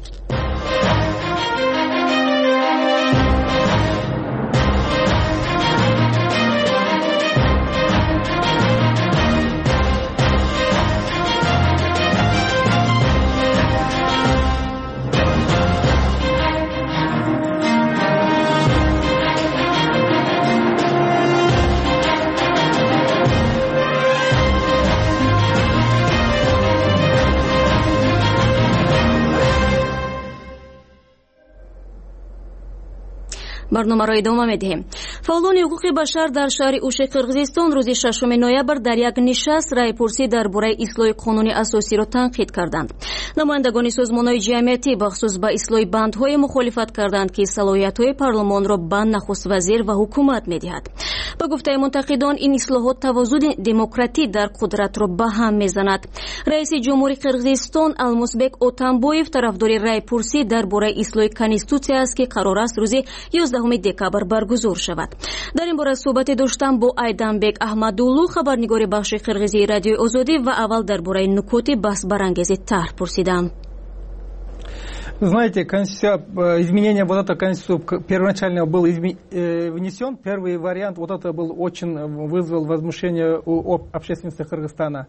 барномаро идома медиҳем. фаъолони ҳуқуқи башар дар шаҳри Ӯши Қирғизистон рӯзи 6 ноябр дар як нишаст раъйпурсӣ дар бораи ислоҳи қонуни асосиро танқид карданд. намояндагони созмонҳои ҷамъиятӣ бахусус ба ислоҳи бандҳое мухолифат карданд ки салоҳиятҳои парлумонро ба нахуст вазир ва ҳукумат медиҳад. ба гуфтаи мунтақидон ин ислоҳот тавозуни демократӣ дар қудратро ба ҳам мезанад. раиси ҷумҳурии Қирғизистон Алмусбек Отамбоев тарафдори раъйпурсӣ дар бораи ислоҳи конститутсия аст ки қарор аст рӯзи 11 декабр баргузор шавад. дар ин бора суҳбате доштам бо Айданбек Аҳмадуллу, хабарнигори бахши қирғизии радиои озодӣ, ва аввал дар бораи нукоти баҳсбарангези тарҳ пурсидам. Знаете, изменение вот этой конституции первоначально был внесен. Первый вариант вот это был очень вызвал возмущение у общественности Кыргызстана.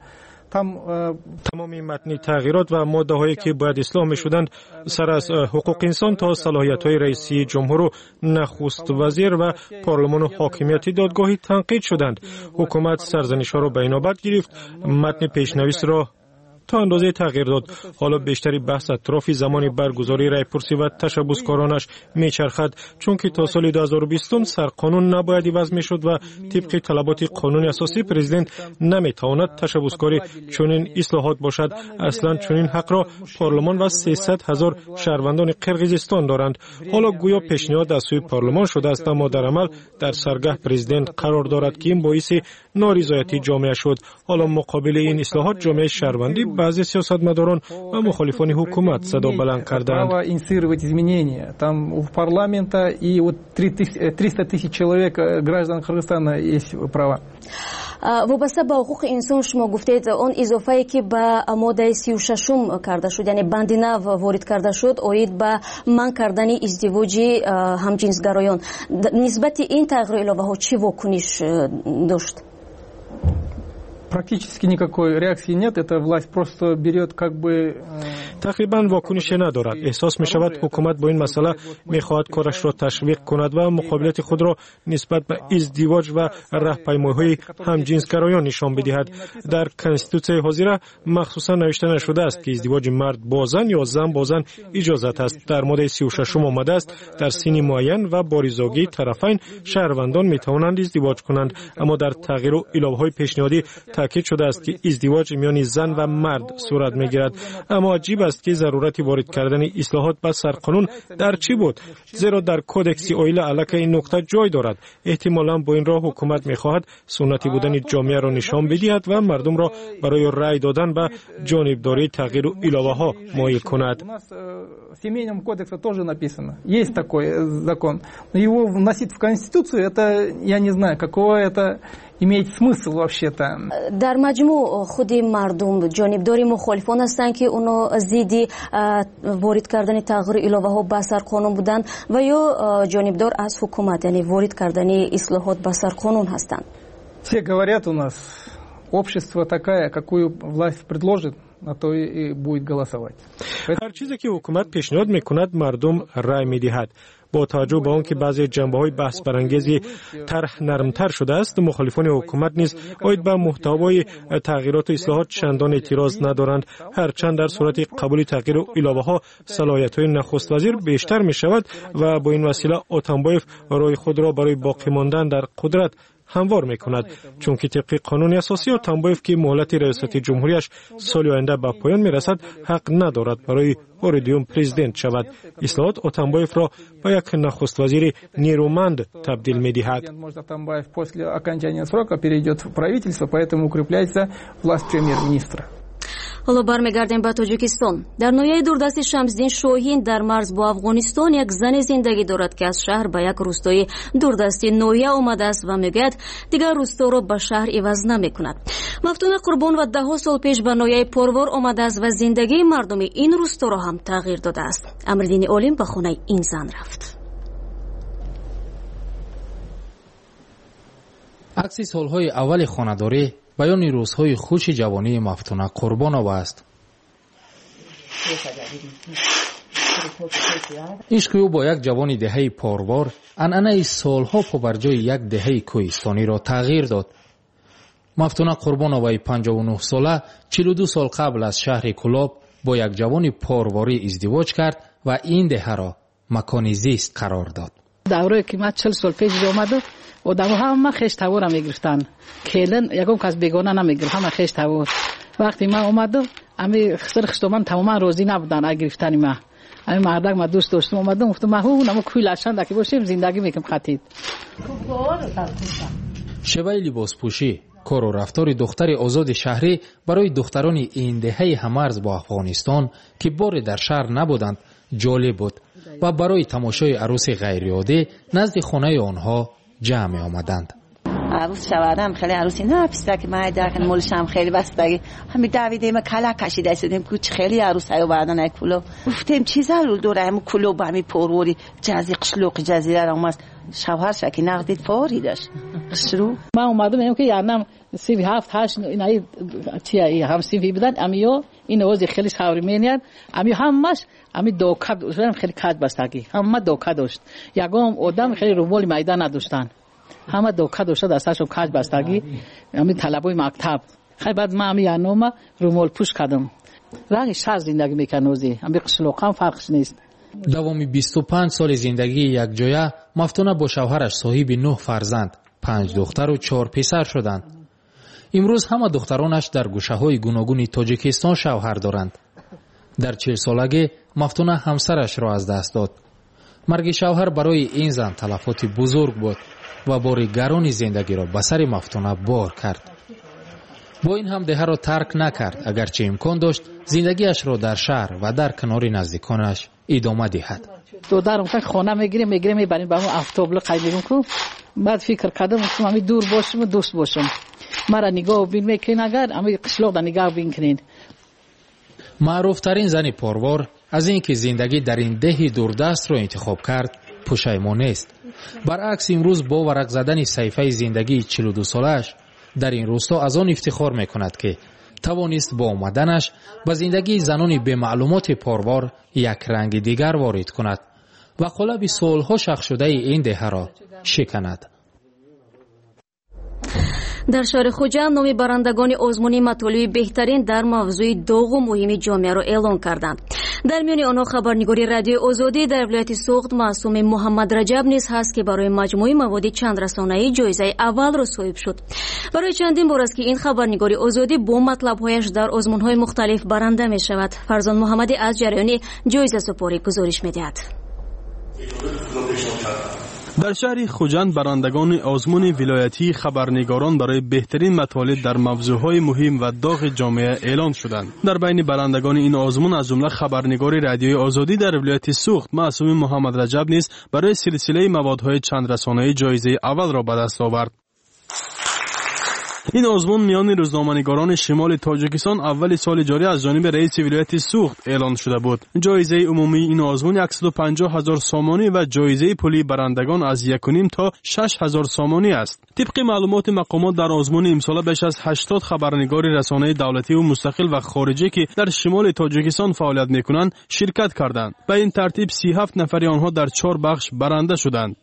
تمامی متن تغییرات و ماده هایی که باید اصلاح می شدند سر از حقوق انسان تا صلاحیت های رئیسی جمهور و نخست وزیر و پارلمان و حاکمیت دادگاهی تنقید شدند. حکومت سرزنش ها را به اینابت گرفت، متن پیشنویس را تا اندازه تغییر داد. حالا بیشتری بحث اطراف زمان برگزاری رایپرسی و تشبثکارانش میچرخد، چون که تا سال 2020 سرقانون نباید عوض میشد و طبق طلبات قانون اساسی پرزیدنت نمیتواند تشبثکاری چنین اصلاحات باشد. اصلا چنین حق را پارلمان و 300,000 شهروندان قرقیزستان دارند. حالا گویا پیشنهاد از سوی پارلمان شده است، اما در عمل در سرگه پرزیدنت قرار دارد که این باعث نارضایتی جامعه شد. حالا مقابل این اصلاحات جامعه شهروندی بعضی سیاستمداران و مخالفان حکومت صدا بلند کردند. Там у парламента и вот 300 тысяч человек граждан Кыргызстана есть права. وابسته با حقوق انسان شما گفتید اون اضافه‌ای که به ماده 36 کرده شد، یعنی بند نو وارد کرده شد، اوید به منع کردن ازدواج همجنسگرایان، نسبت این تغییر الهه ها چی واکنش داشت؟ Практически никакой реакции нет. Эта власть просто берет как бы تقریبا واکنشی ندارد. احساس می شود حکومت با این مسئله می خواهد کارش را تشویق کند و مقابلت خود را نسبت به ازدواج و راهپیمایی‌های همجنسگرایان نشان بدهد. در کنستیتوسیای حاضره مخصوصا نوشته نشده است که ازدواج مرد با زن یا زن با زن اجازت است. در ماده 36 آمده است در سن معین و با رضایت طرفین شهروندان می توانند ازدواج کنند، اما در تغییر و الهه‌های پیشنهادی تاکید شده است که ازدواج میان زن و مرد صورت میگیرد. اما عجیب است که ضرورت وارد کردن اصلاحات به سرقانون در چی بود؟ زیرا در کودکس اویل علاقه این نقطه جای دارد. احتمالاً با این راه حکومت میخواهد سنتی بودن جامعه را نشان بدهد و مردم را برای رأی دادن به جانبداری تغییر و الهه ها مایل کند. В семейном кодексе тоже написано. Есть такой закон. Но его вносить в Конституцию, это, я не знаю, какого это имеет смысл вообще-то. در مجموع خود مردم جانبداری مخالفان هستند که اونا ضد وارد کردن تغییر الهه ها به سر قانون بودند و یا جانبدار از حکومت، یعنی وارد کردن اصلاحات به سر قانون هستند. Все говорят у нас, общество такая, какую власть предложит, на то и будет голосовать. هر چیزی که حکومت پیشنهاد میکند مردم رای میدهد. با توجه به آنکه بعضی جنبه‌های بحث برانگیزی طرح نرمتر شده است، مخالفان حکومت نیز باید به محتوای تغییرات و اصلاحات چندان اعتراض ندارند، هرچند در صورت قبول تغییر الهه‌ها صلاحیت‌های نخست وزیر بیشتر می‌شود و با این وسیله اتنبایف رای خود را برای باقی ماندن در قدرت هموار میکند، چون که طبق قانون اساسی اتنبایف که مهلت ریاست جمهوریش سال آینده به پایان میرسد حق ندارد برای بار دوم پرزیدنت شود. اصلاحات اتنبایف را به یک نخست وزیر نیرومند تبدیل میدهد. Атамбаев после окончания срока перейдет в правительство, поэтому укрепляется власть премьер-министра. حالا برمیگردیم به تاجیکستان. در ناحیه دوردست شمسدین شاهین در مرز با افغانستان یک زن زندگی دارد که از شهر به یک روستای دوردستی ناحیه آمده است و میگوید دیگر روستا را به شهر عوض نمیکند. مفتون قربان و 10 سال پیش به ناحیه پروار آمده است و زندگی مردم این روستا را هم تغییر داده است. امردین عالم به خانه این زن رفت. عکس سالهای اول خانه‌داری بیان روزهای خوش جوانی مفتونه قربانوف است. عشق او با یک جوان دهه پروار عنعنه سالها بر جای یک دهه کوهستانی را تغییر داد. مفتونه قربانوف 59 ساله 42 سال قبل از شهر کلاب با یک جوان پرواری ازدواج کرد و این دهه را مکان زیست قرار داد. دوره که من 40 سال پیش آمد آدم ها همه خشتور میگرفتن، کلن یکم کس بیگانه نمیگرفت، همه خشتور. وقتی من اومدم امی خشتمان تماما راضی نبودن از گرفتن من. امی مردک ما دوست داشتم اومدم گفتم ما نمو کوی لشان که باشیم زندگی میکنم خطید. شیوه لباس پوشی کار و رفتار دختر آزاد شهری برای دختران این دهه همرز با افغانستان که بار در شهر نبودند جالب بود و برای تماشای عروس غیرعادی نزد خانه آنها جمع آمدند. عروس شوادم خیلی عروسی نه پیسته که ما در کن مولشم خیلی بستگی همین دویده ما کلا کشیده شدیم کوچ خیلی عروس های بعدن ای کلو گفتیم چیزا رو دوره همون کلو با همین پروری جزی قشلوق جزیره را اومد شوهر شکی نقدید فوری داشت قشرو من اومدم میگم که یعنی 37 8 اینای چیه هم سیوی بدن امیو این وضع خیلی شاوری میاد امی همش امی دوکاد شدن خیلی کات بستگی همه دوکاد داشت یگام آدم خیلی رومول میدان نداشتن همه دوکاد داشت دستاشو کات بستگی امی طلبوی مکتب خیلی بعد ما امی انوما رومول پوش کردم رنگ شهر زندگی میکنوزی امی قشلوقم فرقش نیست دوامی 25 سال زندگی یک جایه مفتونه با شوهرش صاحب 9 فرزند 5 دختر و 4 پسر شدند. امروز همه دخترانش در گوشه‌های گوناگون تاجیکستان شوهر دارند. در 40 سالگی مفتونه همسرش را از دست داد. مرگ شوهر برای این زن تلفات بزرگ بود و بار گران زندگی را به سر مفتونه بار کرد. با این هم ده را ترک نکرد اگرچه امکان داشت زندگیش را در شهر و در کنار نزدیکانش ادامه دهد. دو درم که خانه میگیریم میبریم به همون افتابلو قیدیم کو بعد فکر کردم که من دور باشم دوست باشم مرا نگاه بین میکنین اگر اما قشلوق دا نگاه بین کنین. معروف ترین زن پروار از اینکه زندگی در این ده دوردست را انتخاب کرد پشیمان است. برعکس امروز با ورق زدن صحیفه زندگی 42 سالش در این روستا از آن افتخار میکند که توانست با آمدنش به زندگی زنان به معلومات پروار یک رنگ دیگر وارد کند و قالب سالها شخص شده این ده را شکند. در شهر خوجند نام برندگان آزمون مطالب بهترین در موضوع داغ و مهم جامعه را اعلام کردند. در میان آنها خبرنگاری رادیو آزادی در ولایت سوخت معصوم محمد رجب نیز هست که برای مجموعه مواد چند رسانه‌ای جایزه اول را صاحب شد. برای چندین بار است که این خبرنگاری آزادی با مطلب‌هایش در آزمون‌های مختلف برنده می‌شود. فرزان محمدی از جریان جایزه سپاری گزارش می‌دهد. در شهر خوجند برندگان آزمون ولایتی خبرنگاران برای بهترین مطالب در موضوعهای مهم و داغ جامعه اعلان شدند. در بین برندگان این آزمون از جمله خبرنگار رادیوی آزادی در ولایت سوخت معصوم محمد رجب نیز برای سلسله موادهای چند رسانه‌ای جایزه اول را به دست آورد. این آزمون میان روزنامه‌نگاران شمال تاجیکستان اول سال جاری از جانب رئیس ولایت سوخت اعلان شده بود. جایزه عمومی این آزمون 150,000 سامانی و جایزه پولی برندگان از 1.5 تا 6,000 سامانی است. طبق معلومات مقامات در آزمون امسال بیش از 80 خبرنگار رسانه دولتی و مستقل و خارجی که در شمال تاجیکستان فعالیت می‌کنند شرکت کردند. به این ترتیب 37 نفر آنها در 4 بخش برنده شدند.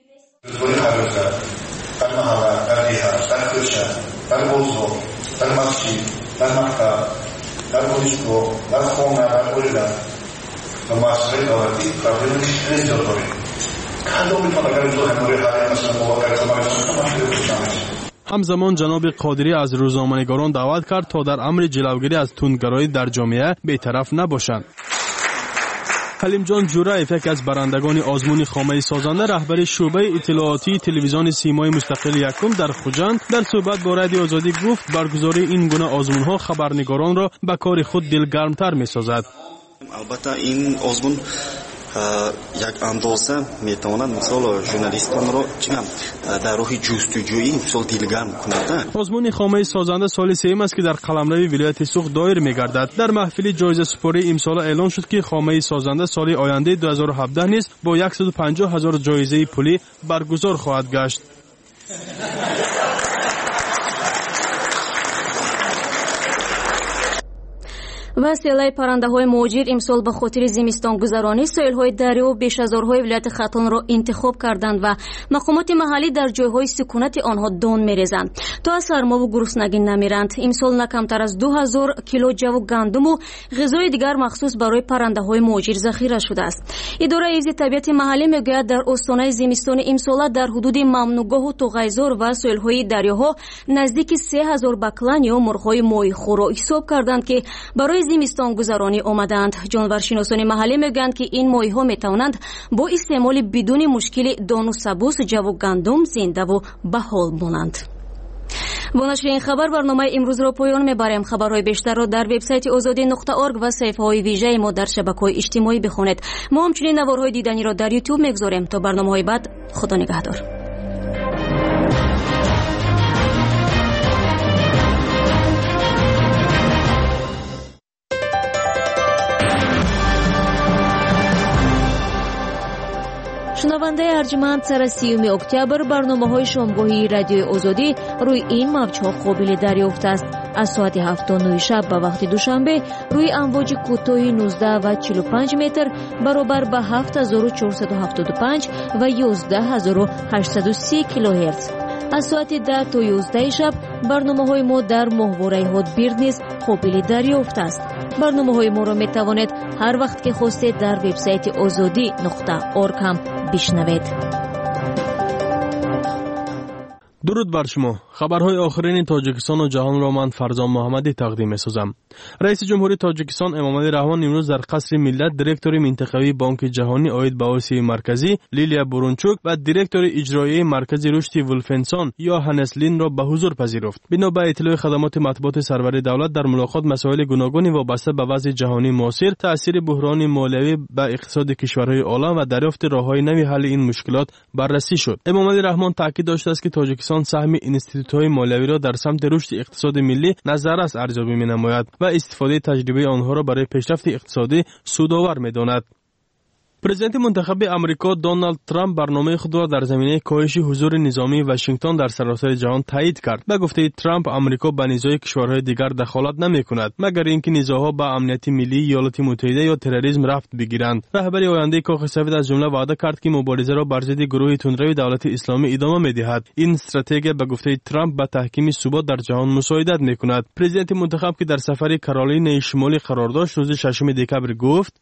در بوزو، در مسجد، در مکتب، در دانشگاه، در خانه، در اولیدن و مسئله دولتی پرابلمی خیلی زیاد داریم. کدام میتونه اگر تو هموری حالی مثلا مواقع زمانی همزمان جناب قادری از روزنامه‌نگاران دعوت کرد تا در امر جلوگیری از تندگرایی در جامعه بی‌طرف نباشند. حلیم جان جورایف یک از برندگان آزمون خامه سازنده رهبر شعبه اطلاعاتی تلویزیون سیمای مستقل یکم در خوجند در صحبت با رادیو آزادی گفت برگزاری این گونه آزمون ها خبرنگاران را به کار خود دلگرمتر می سازد. البته این آزمون یک اندازه میتواند مثال ژورنالیستان را در راه جستجویی مثال دلگرم کند. آزمون خامه سازنده سال سوم است که در قلمرو ولایت سوخت دایر میگردد. در محفل جایزه سپاری امسال اعلان شد که خامه سازنده سال آینده 2017 نیز با 150,000 جایزه پولی برگزار خواهد گشت. وسیله پرنده‌های مهاجر امسال به خاطر زمستان گذرانی ساحل‌های دریا و بیش‌ازارهای ولایت ختلان را انتخاب کردند و مقامات محلی در جای‌های سکونت آنها دان می‌ریزند تا از سرما و گرسنگی نمیرند. امسال نه کمتر از 2000 کیلو جو گندم و غذای دیگر مخصوص برای پرنده‌های مهاجر ذخیره شده است. اداره حفظ طبیعت محلی می‌گوید در استانه زمستان امسال در حدود ممنوعگاه و توغیزار و ساحل‌های دریاها نزدیک 3000 بکلن یا مرغ‌های ماهیخوار را حساب کردند که برای زمستان گذرانی آمدند. جانورشناسان محلی میگویند که این ماهی‌ها میتوانند با استعمال بدون مشکل دان و سبوس جو گندم زنده و بحال مانند. با نشر این خبر برنامه امروز را پایان میبریم. خبرهای بیشتر را در وبسایت azadi.org و صفحه‌های ویژه ما در شبکه‌های اجتماعی بخوانید. ما همچنین نوارهای دیدنی را در یوتیوب میگذاریم. تا برنامه‌های بعد، خدا نگهدار. شنونده ارجمند، سر 30 اکتبر برنامه‌های شامگاهی رادیوی آزادی روی این موج‌ها قابل دریافت است. از ساعت 7:09 شب به وقت دوشنبه روی امواج کوتاه 19 و 45 متر برابر به 7475 و 11830 کیلوهرتز. از ساعت 10 تا 11 شب برنامه‌های ما در ماهواره هاتبیرد نیز قابل دریافت است. برنامه‌های ما را می‌توانید هر وقت که خواستید در وبسایت azadi.org هم بشنوید. درود بر شما. خبرهای آخرین تاجیکستان و جهان را من فرزان محمدی تقدیم می‌سازم. رئیس جمهوری تاجیکستان امامعلی رحمان امروز در قصر ملت دیرکتور منطقوی بانک جهانی عاید به آسیای مرکزی لیلیا برونچوک و دیرکتور اجرایی مرکز رشد ولفنسون یا هنسلین را به حضور پذیرفت. بنا به اطلاع خدمات مطبوعات سرور دولت، در ملاقات مسائل گوناگونی وابسته به وضع جهانی معاصر، تأثیر بحران مالیوی به اقتصاد کشورهای عالم و دریافت راه‌های نوی حل این مشکلات بررسی شد. امامعلی رحمان تاکید داشته است که تاجیکستان سهم اینستیتوت‌های مالیوی را در سمت رشد اقتصاد ملی نظررس ارزیابی می‌نماید و استفاده تجربه آنها را برای پیشرفت اقتصادی سودآور می‌داند. پرزیدنت منتخب امریکا دونالد ترامپ برنامه خود را در زمینه کاهش حضور نظامی واشنگتن در سراسر جهان تایید کرد. به گفته ترامپ، امریکا به نزاع کشورهای دیگر دخالت نمی‌کند مگر اینکه نزاع‌ها به امنیت ملی ایالات متحده یا تروریسم ربط بگیرند. رهبر آینده کاخ سفید از جمله وعده کرد که مبارزه را بر ضد گروه تندروی دولت اسلامی ادامه می‌دهد. این استراتژی به گفته ترامپ به تحکیم ثبات در جهان مساعدت می‌کند. پرزیدنت منتخب که در سفر کارولینای شمالی قرار داشت روز 6 دکبر گفت: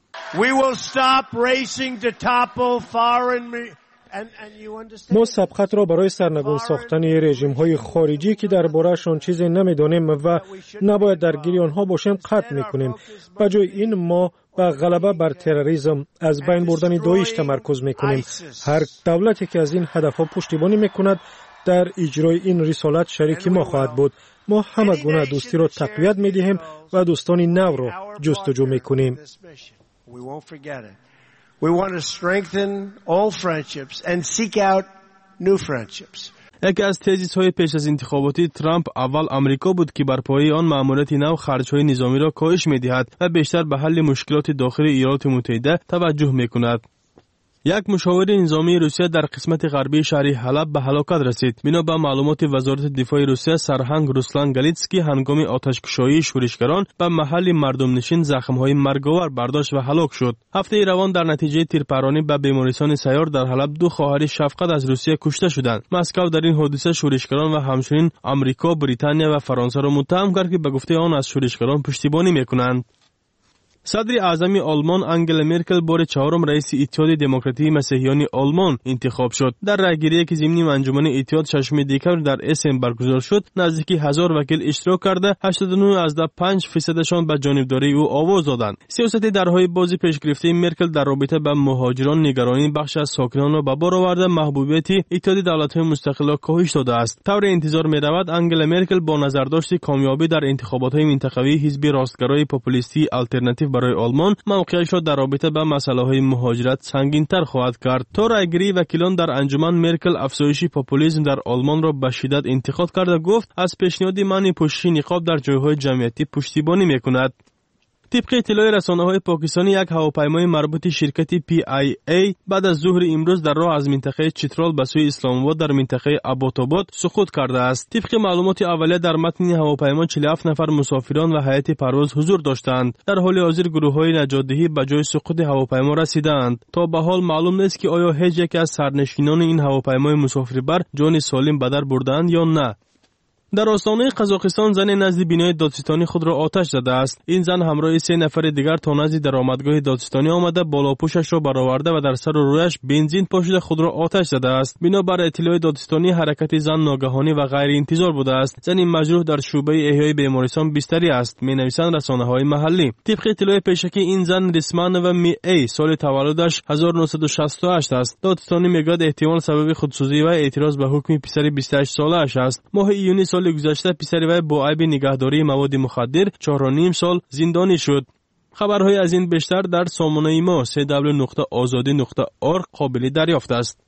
ما سبقت را برای سرنگون ساختن رژیم‌های خارجی که درباره‌شان چیزی نمی‌دانیم و نباید درگیر آنها باشیم قطع می‌کنیم. به جای این ما با غلبه بر تروریسم از بین بردن داعش تمرکز می‌کنیم. هر دولتی که از این هدف‌ها پشتیبانی می‌کند در اجرای این رسالت شریک ما خواهد بود. ما همه گونه دوستی را تقویت می‌دهیم و دوستان نو را جستجو می‌کنیم. We won't forget it. We want to strengthen all friendships and seek out new friendships. یکی از تزیس‌های پیش از انتخاباتی ترامپ اول امریکا بود که بر پایه آن مأموریت نو خرج‌های نظامی را کاهش می‌دهد و بیشتر به حل مشکلات داخل ایالات متحده توجه می‌کند. یک مشاور نظامی روسیه در قسمت غربی شهر حلب به هلاکت رسید. بنا به معلومات وزارت دفاع روسیه، سرهنگ روسلان گالیتسکی هنگام آتش‌کشایی شورشگران به محل مردم نشین زخم‌های مرگاور برداشت و هلاک شد. هفته روان در نتیجه تیرپرانی به بیمارستان سیار در حلب 2 خواهر شفقت از روسیه کشته شدند. مسکو در این حادثه شورشگران و همچنین آمریکا، بریتانیا و فرانسه را متهم کرد که به گفته آن از شورشگران پشتیبانی می‌کنند. صدر اعظم آلمان انگلا مرکل بار 4 رئیس اتحاد دموکراتی مسیحیان آلمان انتخاب شد. در رأیگیری که ضمن انجمن اتحاد 6 دکبر در اسم برگزار شد، نزدیک 1000 وکیل اشتراک کرده 89.5% به جانبداری او آواز دادند. سیاست درهای بازی پیش گرفته مرکل در رابطه با مهاجران نگرانی بخش از ساکنان را به بار آورده محبوبیت اتحاد دولت‌های مستقل کاهش داده است. طور انتظار می‌رود انگلا مرکل با نظرداشت کامیابی در انتخابات‌های منطقوی حزب راستگرای پاپولیستی آلترناتیو برای آلمان موقعش را در رابطه با مسائل مهاجرت سنگین‌تر خواهد کرد. تا رأیگیری وکیلان در انجمن مرکل افزایش پاپولیسم در آلمان را به شدت انتقاد کرده گفت از پیشنهاد منع پوشش نقاب در جایهای جمعیتی پشتیبانی می‌کند. طبق اطلاع رسانه‌های پاکستانی، یک هواپیمای مربوط شرکت PIA بعد از ظهر امروز در راه از منطقه چترال به سوی اسلام آباد در منطقه اباتاباد سقوط کرده است. طبق معلومات اولیه در متن هواپیما 47 نفر مسافران و هیئت پرواز حضور داشتند. در حال حاضر گروه‌های نجات‌دهی به جای سقوط هواپیما رسیدند. تا به حال معلوم نیست که آیا هیچ یک از سرنشینان این هواپیمای مسافربر جان سالم به در بردند یا نه. در آستانه قزاقستان زن نزد بینای دادستانی خود را آتش زده است. این زن همراه 3 نفر دیگر تا نزد درآمدگاه دادستانی آمده بالاپوشش را برآورده و در سر و رویش بنزین پاشیده خود را آتش زده است. بنابر اطلاع دادستانی حرکت زن ناگهانی و غیر انتظار بوده است. زن مجروح در شعبه احیای بیمارستان بستری است، می‌نویسند رسانه‌های محلی. طبق اطلاع پیشکی این زن رسمان و می سال تولدش 1968 است. دادستانی میگوید احتمال سبب خودسوزی و اعتراض به حکم پسر 28 ساله‌اش است. ماه ایونی سال گذشته پسر وی با عیب نگهداری مواد مخدر 4.5 سال زندانی شد. خبرهای از این بیشتر در سامانه ما www.azadi.org قابل دریافت است.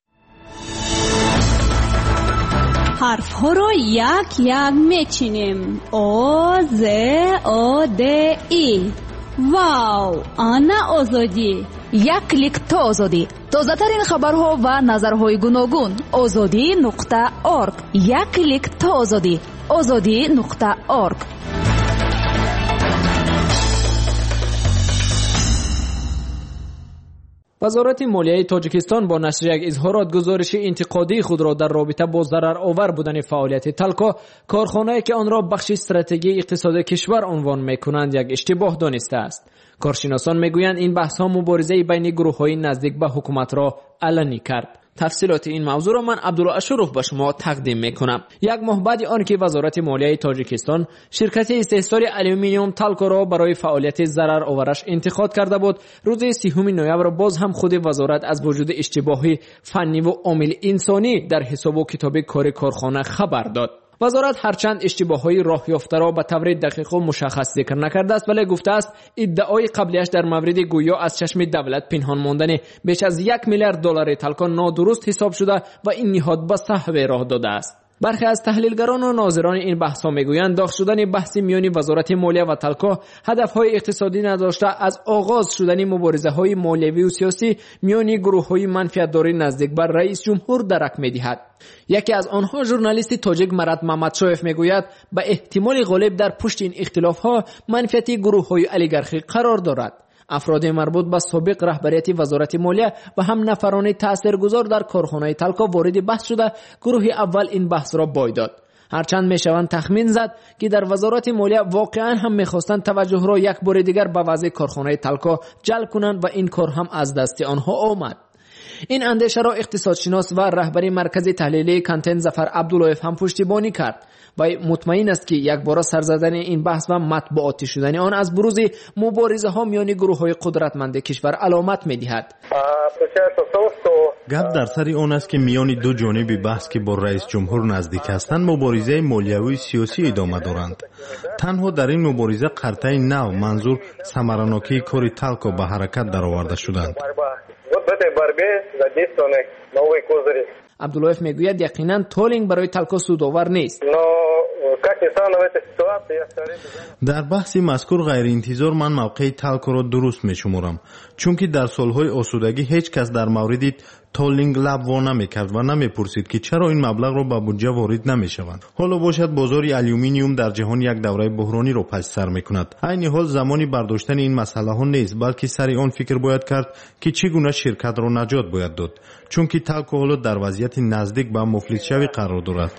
حرف ها رو یک یک میچینیم. آ ز آ د ای. واو، آنا آزادی. یک کلیک تا آزادی. تازه‌ترین خبرها و نظرهای گوناگون. azadi.org. یک کلیک تا آزادی. azadi.org. وزارت مالیه تاجیکستان با نشر یک اظهارات گزارش انتقادی خود را در رابطه با ضررآور بودن فعالیت تلکا، کارخانه‌ای که آن را بخش استراتژی اقتصاد کشور عنوان می‌کنند، یک اشتباه دانسته است. کارشناسان میگویند این بحث‌ها مبارزه بین گروه‌های نزدیک به حکومت را علنی کرد. تفصیلات این موضوع را من عبدالله اشرف به شما تقدیم میکنم. یک ماه بعد آنکه وزارت مالیه تاجیکستان شرکت استحصال آلومینیوم تلکو را برای فعالیت ضرر آورش انتقاد کرده بود، روز 30 نوامبر باز هم خود وزارت از وجود اشتباه فنی و عامل انسانی در حساب و کتاب کار کارخانه خبر داد. وزارت هرچند اشتباههای راه یافته را به طور دقیق و مشخص ذکر نکرده است، ولی گفته است ادعای قبلیش در مورد گویا از چشم دولت پنهان ماندن بیش از 1 میلیارد دلار تلکا نادرست حساب شده و این نهاد به صحو راه داده است. برخی از تحلیلگران و ناظران این بحث ها میگویند داغ شدن بحث میان وزارت مالیه و تلکا هدفهای اقتصادی نداشته از آغاز شدن مبارزه های مالیوی و سیاسی میان گروه های منفعتداری نزدیک بر رئیس جمهور درک میدهد. یکی از آنها ژورنالیست تاجیک مراد محمدشایف میگوید به احتمال غالب در پشت این اختلاف ها منفعت گروه های اولیگارخی قرار دارد. افراد مربوط به سابق رهبریت وزارت مالیه و هم نفران تاثیرگذار در کارخانه تلکا وارد بحث شده، گروه اول این بحث را بای داد. هرچند میشوند تخمین زد که در وزارت مالیه واقعا هم میخواستند توجه را یک بار دیگر به وضع کارخانه تلکا جلب کنند و این کار هم از دست آنها آمد. این اندیشه را اقتصادشناس و رهبر مرکز تحلیلی کانتن ظفر عبداللهیف هم پشتیبانی کرد و مطمئن است که یک بار سر زدن این بحث و مطبوعاتی شدن آن از بروز مبارزه ها میان گروه های قدرتمند کشور علامت می‌دهد. گپ در سر آن است که میان دو جانب بحث که با رئیس جمهور نزدیک هستند مبارزه مالیوی سیاسی ادامه دارند. تنها در این مبارزه قرطه نو منظور ثمراناکی کار تلکا به حرکت درآورده شدند. عبداللهیف میگوید یقینا تولینگ برای تلکا سودآور نیست. در بحث مذکور غیر انتظار من موقع تلکا را درست میشمارم، چون که در سالهای آسودگی هیچ کس در مورد تولینگ لب وا نمیکرد و نمیپرسید که چرا این مبلغ را به بودجه وارد نمیشوند. حالا باشد بازار آلومینیوم در جهان یک دوره بحرانی را پشت سر میکند. عین حال زمانی برداشتن این مسئله ها نیست، بلکه سر آن فکر باید کرد که چگونه شرکت را نجات باید داد، چون که تلکا حالا در وضعیت نزدیک به مفلس شوی قرار دارد.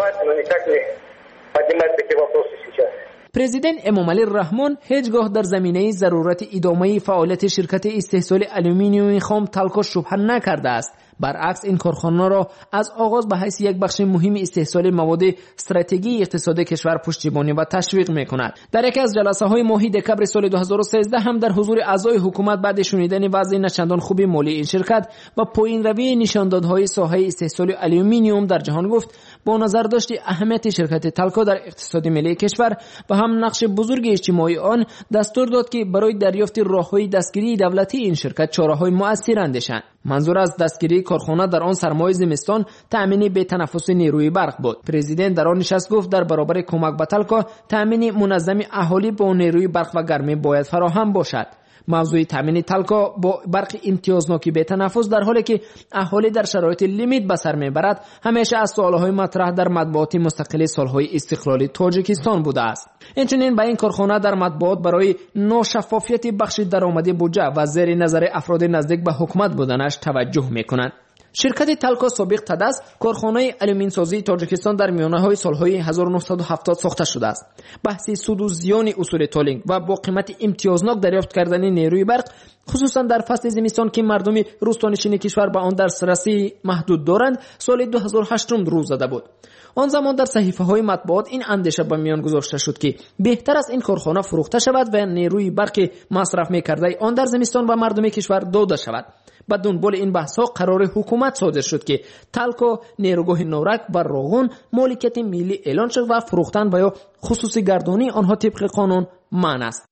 پرزیدنت امامعلی رحمان هیچگاه در زمینه ضرورت ادامه فعالیت شرکت استحصال آلومینیوم خام تلکا شبهه نکرده است. برعکس این کارخانه را از آغاز به حیث یک بخش مهم استحصال مواد استراتژی اقتصاد کشور پشتیبانی و تشویق می‌کند. در یکی از جلسه‌های ماهی دکبر سال 2013 هم در حضور اعضای حکومت بعد شنیدن وضع نچندان خوبی مالی این شرکت و پایین روی نشاندادهای ساحه استحصال آلومینیوم در جهان گفت با نظر داشت اهمیت شرکت تلکا در اقتصاد ملی کشور و هم نقش بزرگ اجتماعی آن، دستور داد که برای دریافت راه‌های دستگیری دولتی این شرکت چاره‌های مؤثر اندیشند. منظور از دستگیری کارخانه در آن سرمای زمستان تأمین به تنفس نیروی برق بود. پرزیدنت در آن نشست گفت در برابر کمک به تلکا تأمین منظم اهالی با نیروی برق و گرمی باید فراهم باشد. موضوع تامین تلکا با برق امتیازناکی به تنفس در حالی که اهالی در شرایط لیمیت به سر میبرد همیشه از سوالهای مطرح در مطبوعات مستقل سالهای استقلال تاجیکستان بوده است. اینچنین به این کارخانه در مطبوعات برای ناشفافیت بخش درآمدی بودجه و زیر نظر افراد نزدیک به حکومت بودنش توجه میکنند. شرکت تلکا سابق تدس کارخانه آلومین سازی تاجیکستان در میانه‌های سالهای 1970 ساخته شده است. بحث سود و زیان اصول تولینگ و با قیمت امتیازناک دریافت کردن نیروی برق خصوصا در فصل زمستان که مردم روستانشین کشور به آن دسترسی محدود دارند سال 2008 روز زده بود. آن زمان در صحیفه‌های مطبوعات این اندیشه به میان گذاشته شد که بهتر است این کارخانه فروخته شود و نیروی برق مصرف می‌کرده آن در زمستان به مردم کشور داده شود. با دنبال این بحث‌ها قرار حکومت صادر شد که تلکا نیروگاه نورک و راغون مالکیت ملی اعلان شد و فروختن و یا خصوصی گردانی آنها طبق قانون منع است.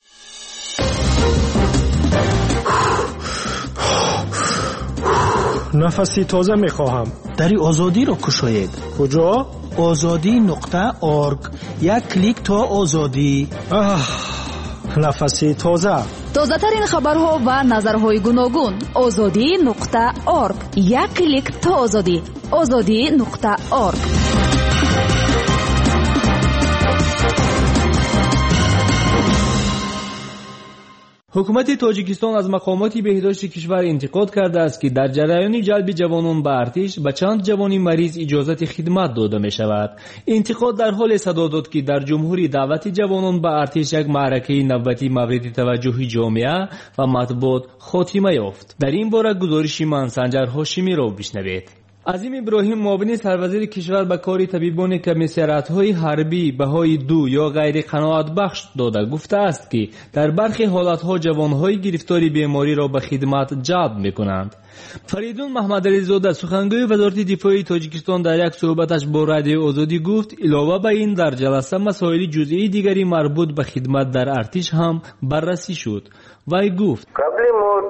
نفسی تازه می‌خواهم. دری آزادی را کشاید. کجا؟ azadi.org. یک کلیک تا آزادی. نفسی تازه. تازه‌ترین خبرها و نظرهای گوناگون. azadi.org. یک کلیک تا آزادی. azadi.org. حکومت تاجیکستان از مقامات بهداشت کشور انتقاد کرده است که در جریان جلب جوانان به ارتش به چند جوان مریض اجازت خدمت داده می شود. انتقاد در حال صدا داد که در جمهوری دعوت جوانان به ارتش یک معرکه نوبتی مورد توجه جامعه و مطبوعات خاتمه یافت. در این باره گزارش من سنجر هاشمی را بشنوید. عظیم ابراهیم معاون سروزیر کشور به کار طبیبان کمیسریات‌های حربی بهای 2 یا غیر قناعت بخش داده گفته است که در برخی حالت‌ها جوان‌های گرفتاری بیماری را به خدمت جلب می‌کنند. فریدون محمدعلی زاده سخنگوی وزارت دفاع تاجیکستان در یک صحبتش با رادیو آزادی گفت علاوه بر این در جلسه مسائل جزئی دیگری مربوط به خدمت در ارتش هم بررسی شد. وی گفت قبل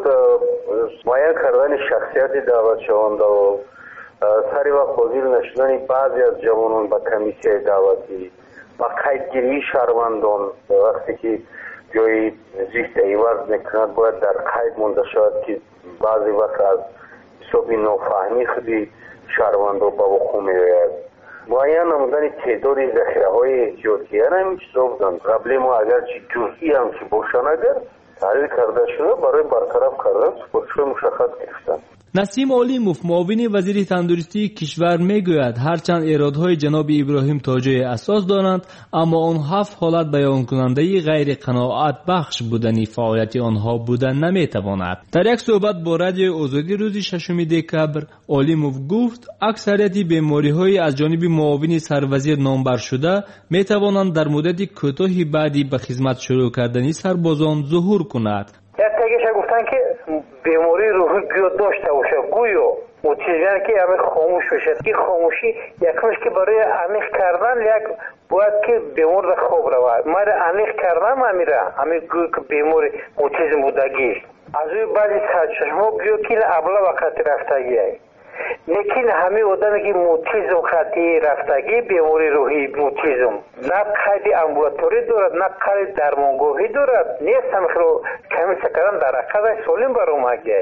معین کردن شخصیت دعوت شونده و سری وقت حاضر نشدن بعضی از جوانان به کمیسیه دعوتی و قیدگیری شهروندان وقتی که جای زیست عوض نکند باید در قید مانده شود که بعضی وقت از حساب نافهمی خودی شهروندان به وقوع می‌آید. معین نمودن تعداد ذخیره های احتیاطی هم حساب دادن. قبل ما اگر چی جزئی هم که باشن اگر تحلیل کرده شده برای برطرف کردن سپاسش مشخص گرفتن. نسیم علیموف معاون وزیر تندرستی کشور میگوید هرچند ایرادهای جناب ابراهیم تاجی اساس دارند اما آن 7 حالت بیان کننده غیر قناعت بخش بودنی فعالیت آنها بودن نمیتواند. در یک صحبت با رادیو آزادی روز 6 دکبر علیموف گفت اکثریت بیماری‌های از جانب معاون سروزیر نامبر شده میتوانند در مدت کوتاهی بعدی به خدمت شروع کردن سربازان ظهور کند. گفتن که بیماری روحی گیاه داشته باشه گویا متیجن که همه خاموش بشه. این خاموشی یکمش که برای عمیق کردن یک باید که بیمار در خواب رود. من عمیق کردم همین گوی که بیماری متیزم بودگی از اوی بعضی سرچشمه گویا که ابلا وقت رفتگی هست. لیکن همه آدمی که موتیزم خطی رفتگی بیماری روحی موتیزم نه قید امبولاتوری دارد نه قید درمانگاهی دارد نیست هم خیلی کمی سکران در اقدر سالم برام آگه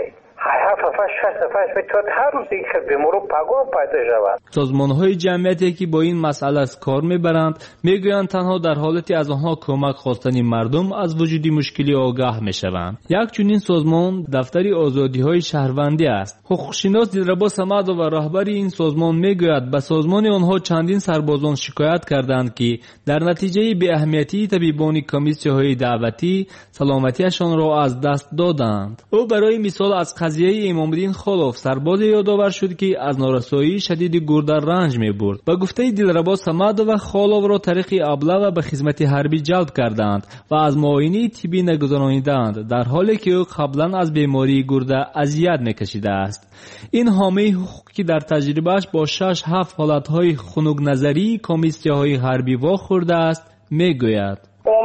هر روز یک بیمارو پگاه پیدا شود. سازمان‌های جمعیتی که با این مسئله کار میبرند میگویند تنها در حالتی از آنها کمک خواستن مردم از وجود مشکلی آگاه میشوند. یک چنین سازمان دفتر آزادی‌های شهروندی است. حقوقشناس دلربا صمد و رهبر این سازمان میگوید به سازمان آنها چندین سربازان شکایت کردند که در نتیجه بی اهمیتی طبیبان کمیسیون‌های دعوتی سلامتیشان را از دست دادند. او برای مثال از قضیه امام‌الدین خالوف سرباز یادآور شد که از نارسایی شدید گرده رنج می‌برد. به گفته دلربا صمد و خالوف را طریق ابله به خدمت حربی جلب کردند و از معاینه طبی نگذراندند در حالی که او قبلا از بیماری گرده اذیت می‌کشیده است. این حامی حقوق که در تجربهش با 6-7 حالت‌های خنک نظری کمیسیون‌های حربی واخورده است می‌گوید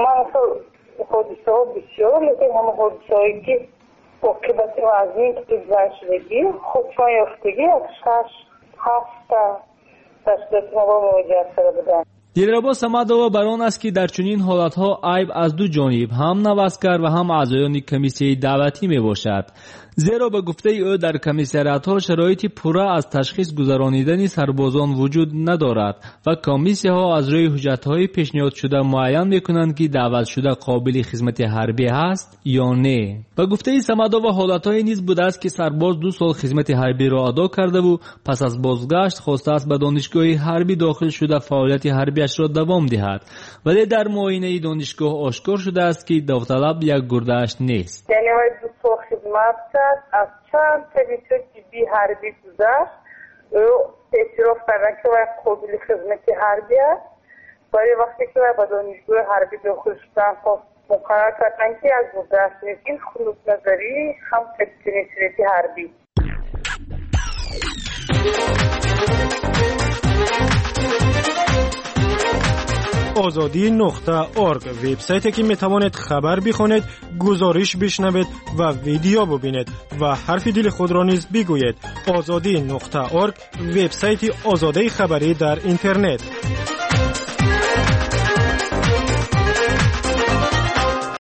حادثه‌ها بسیار لیکن همه حادثه‌هایی که عاقبت وزنی که گذشت شدگی خودشان یافتگی از 6-7 تا تشکیلات ما با مواجه شده بودند. دلربا صمدова بر آن است که در چنین حالتها عیب از دو جانب هم نوسکر و هم اعضایان کمیسیه دعوتی می باشد. زیرا به گفته او در کمیسریات‌ها شرایط پوره از تشخیص گذرانیدن سربازان وجود ندارد و کمیسی‌ها از روی حجت‌های پیشنهاد شده معین می‌کنند که دعوت شده قابل خدمت حربی است یا نه. به گفته صمدова حالت‌های نیز بوده است که سرباز 2 سال خدمت حربی را ادا کرده و پس از بازگشت خواسته است به دانشگاه حربی داخل شده فعالیت حربیش را دوام دهد، ولی در معاینه دانشگاه آشکار شده است که داوطلب یک گرده‌اش نیست. یعنی باید 2 سال خدمت کرد، از چند کمیسیون طبی حربی گذشت و اعتراف کردن که باید قابل خدمت حربی است. برای وقتی که باید به دانشگاه حربی داخل شدن مقرر کردن که از گذشت نیستین خنک نظری هم کمیسیونیت حربی. azadi.org وبسایتی که میتوانید خبر بخونید، گزارش بشنوید و ویدیو ببینید و حرف دل خود را نیز بگویید. azadi.org وبسایت آزادی خبری در اینترنت.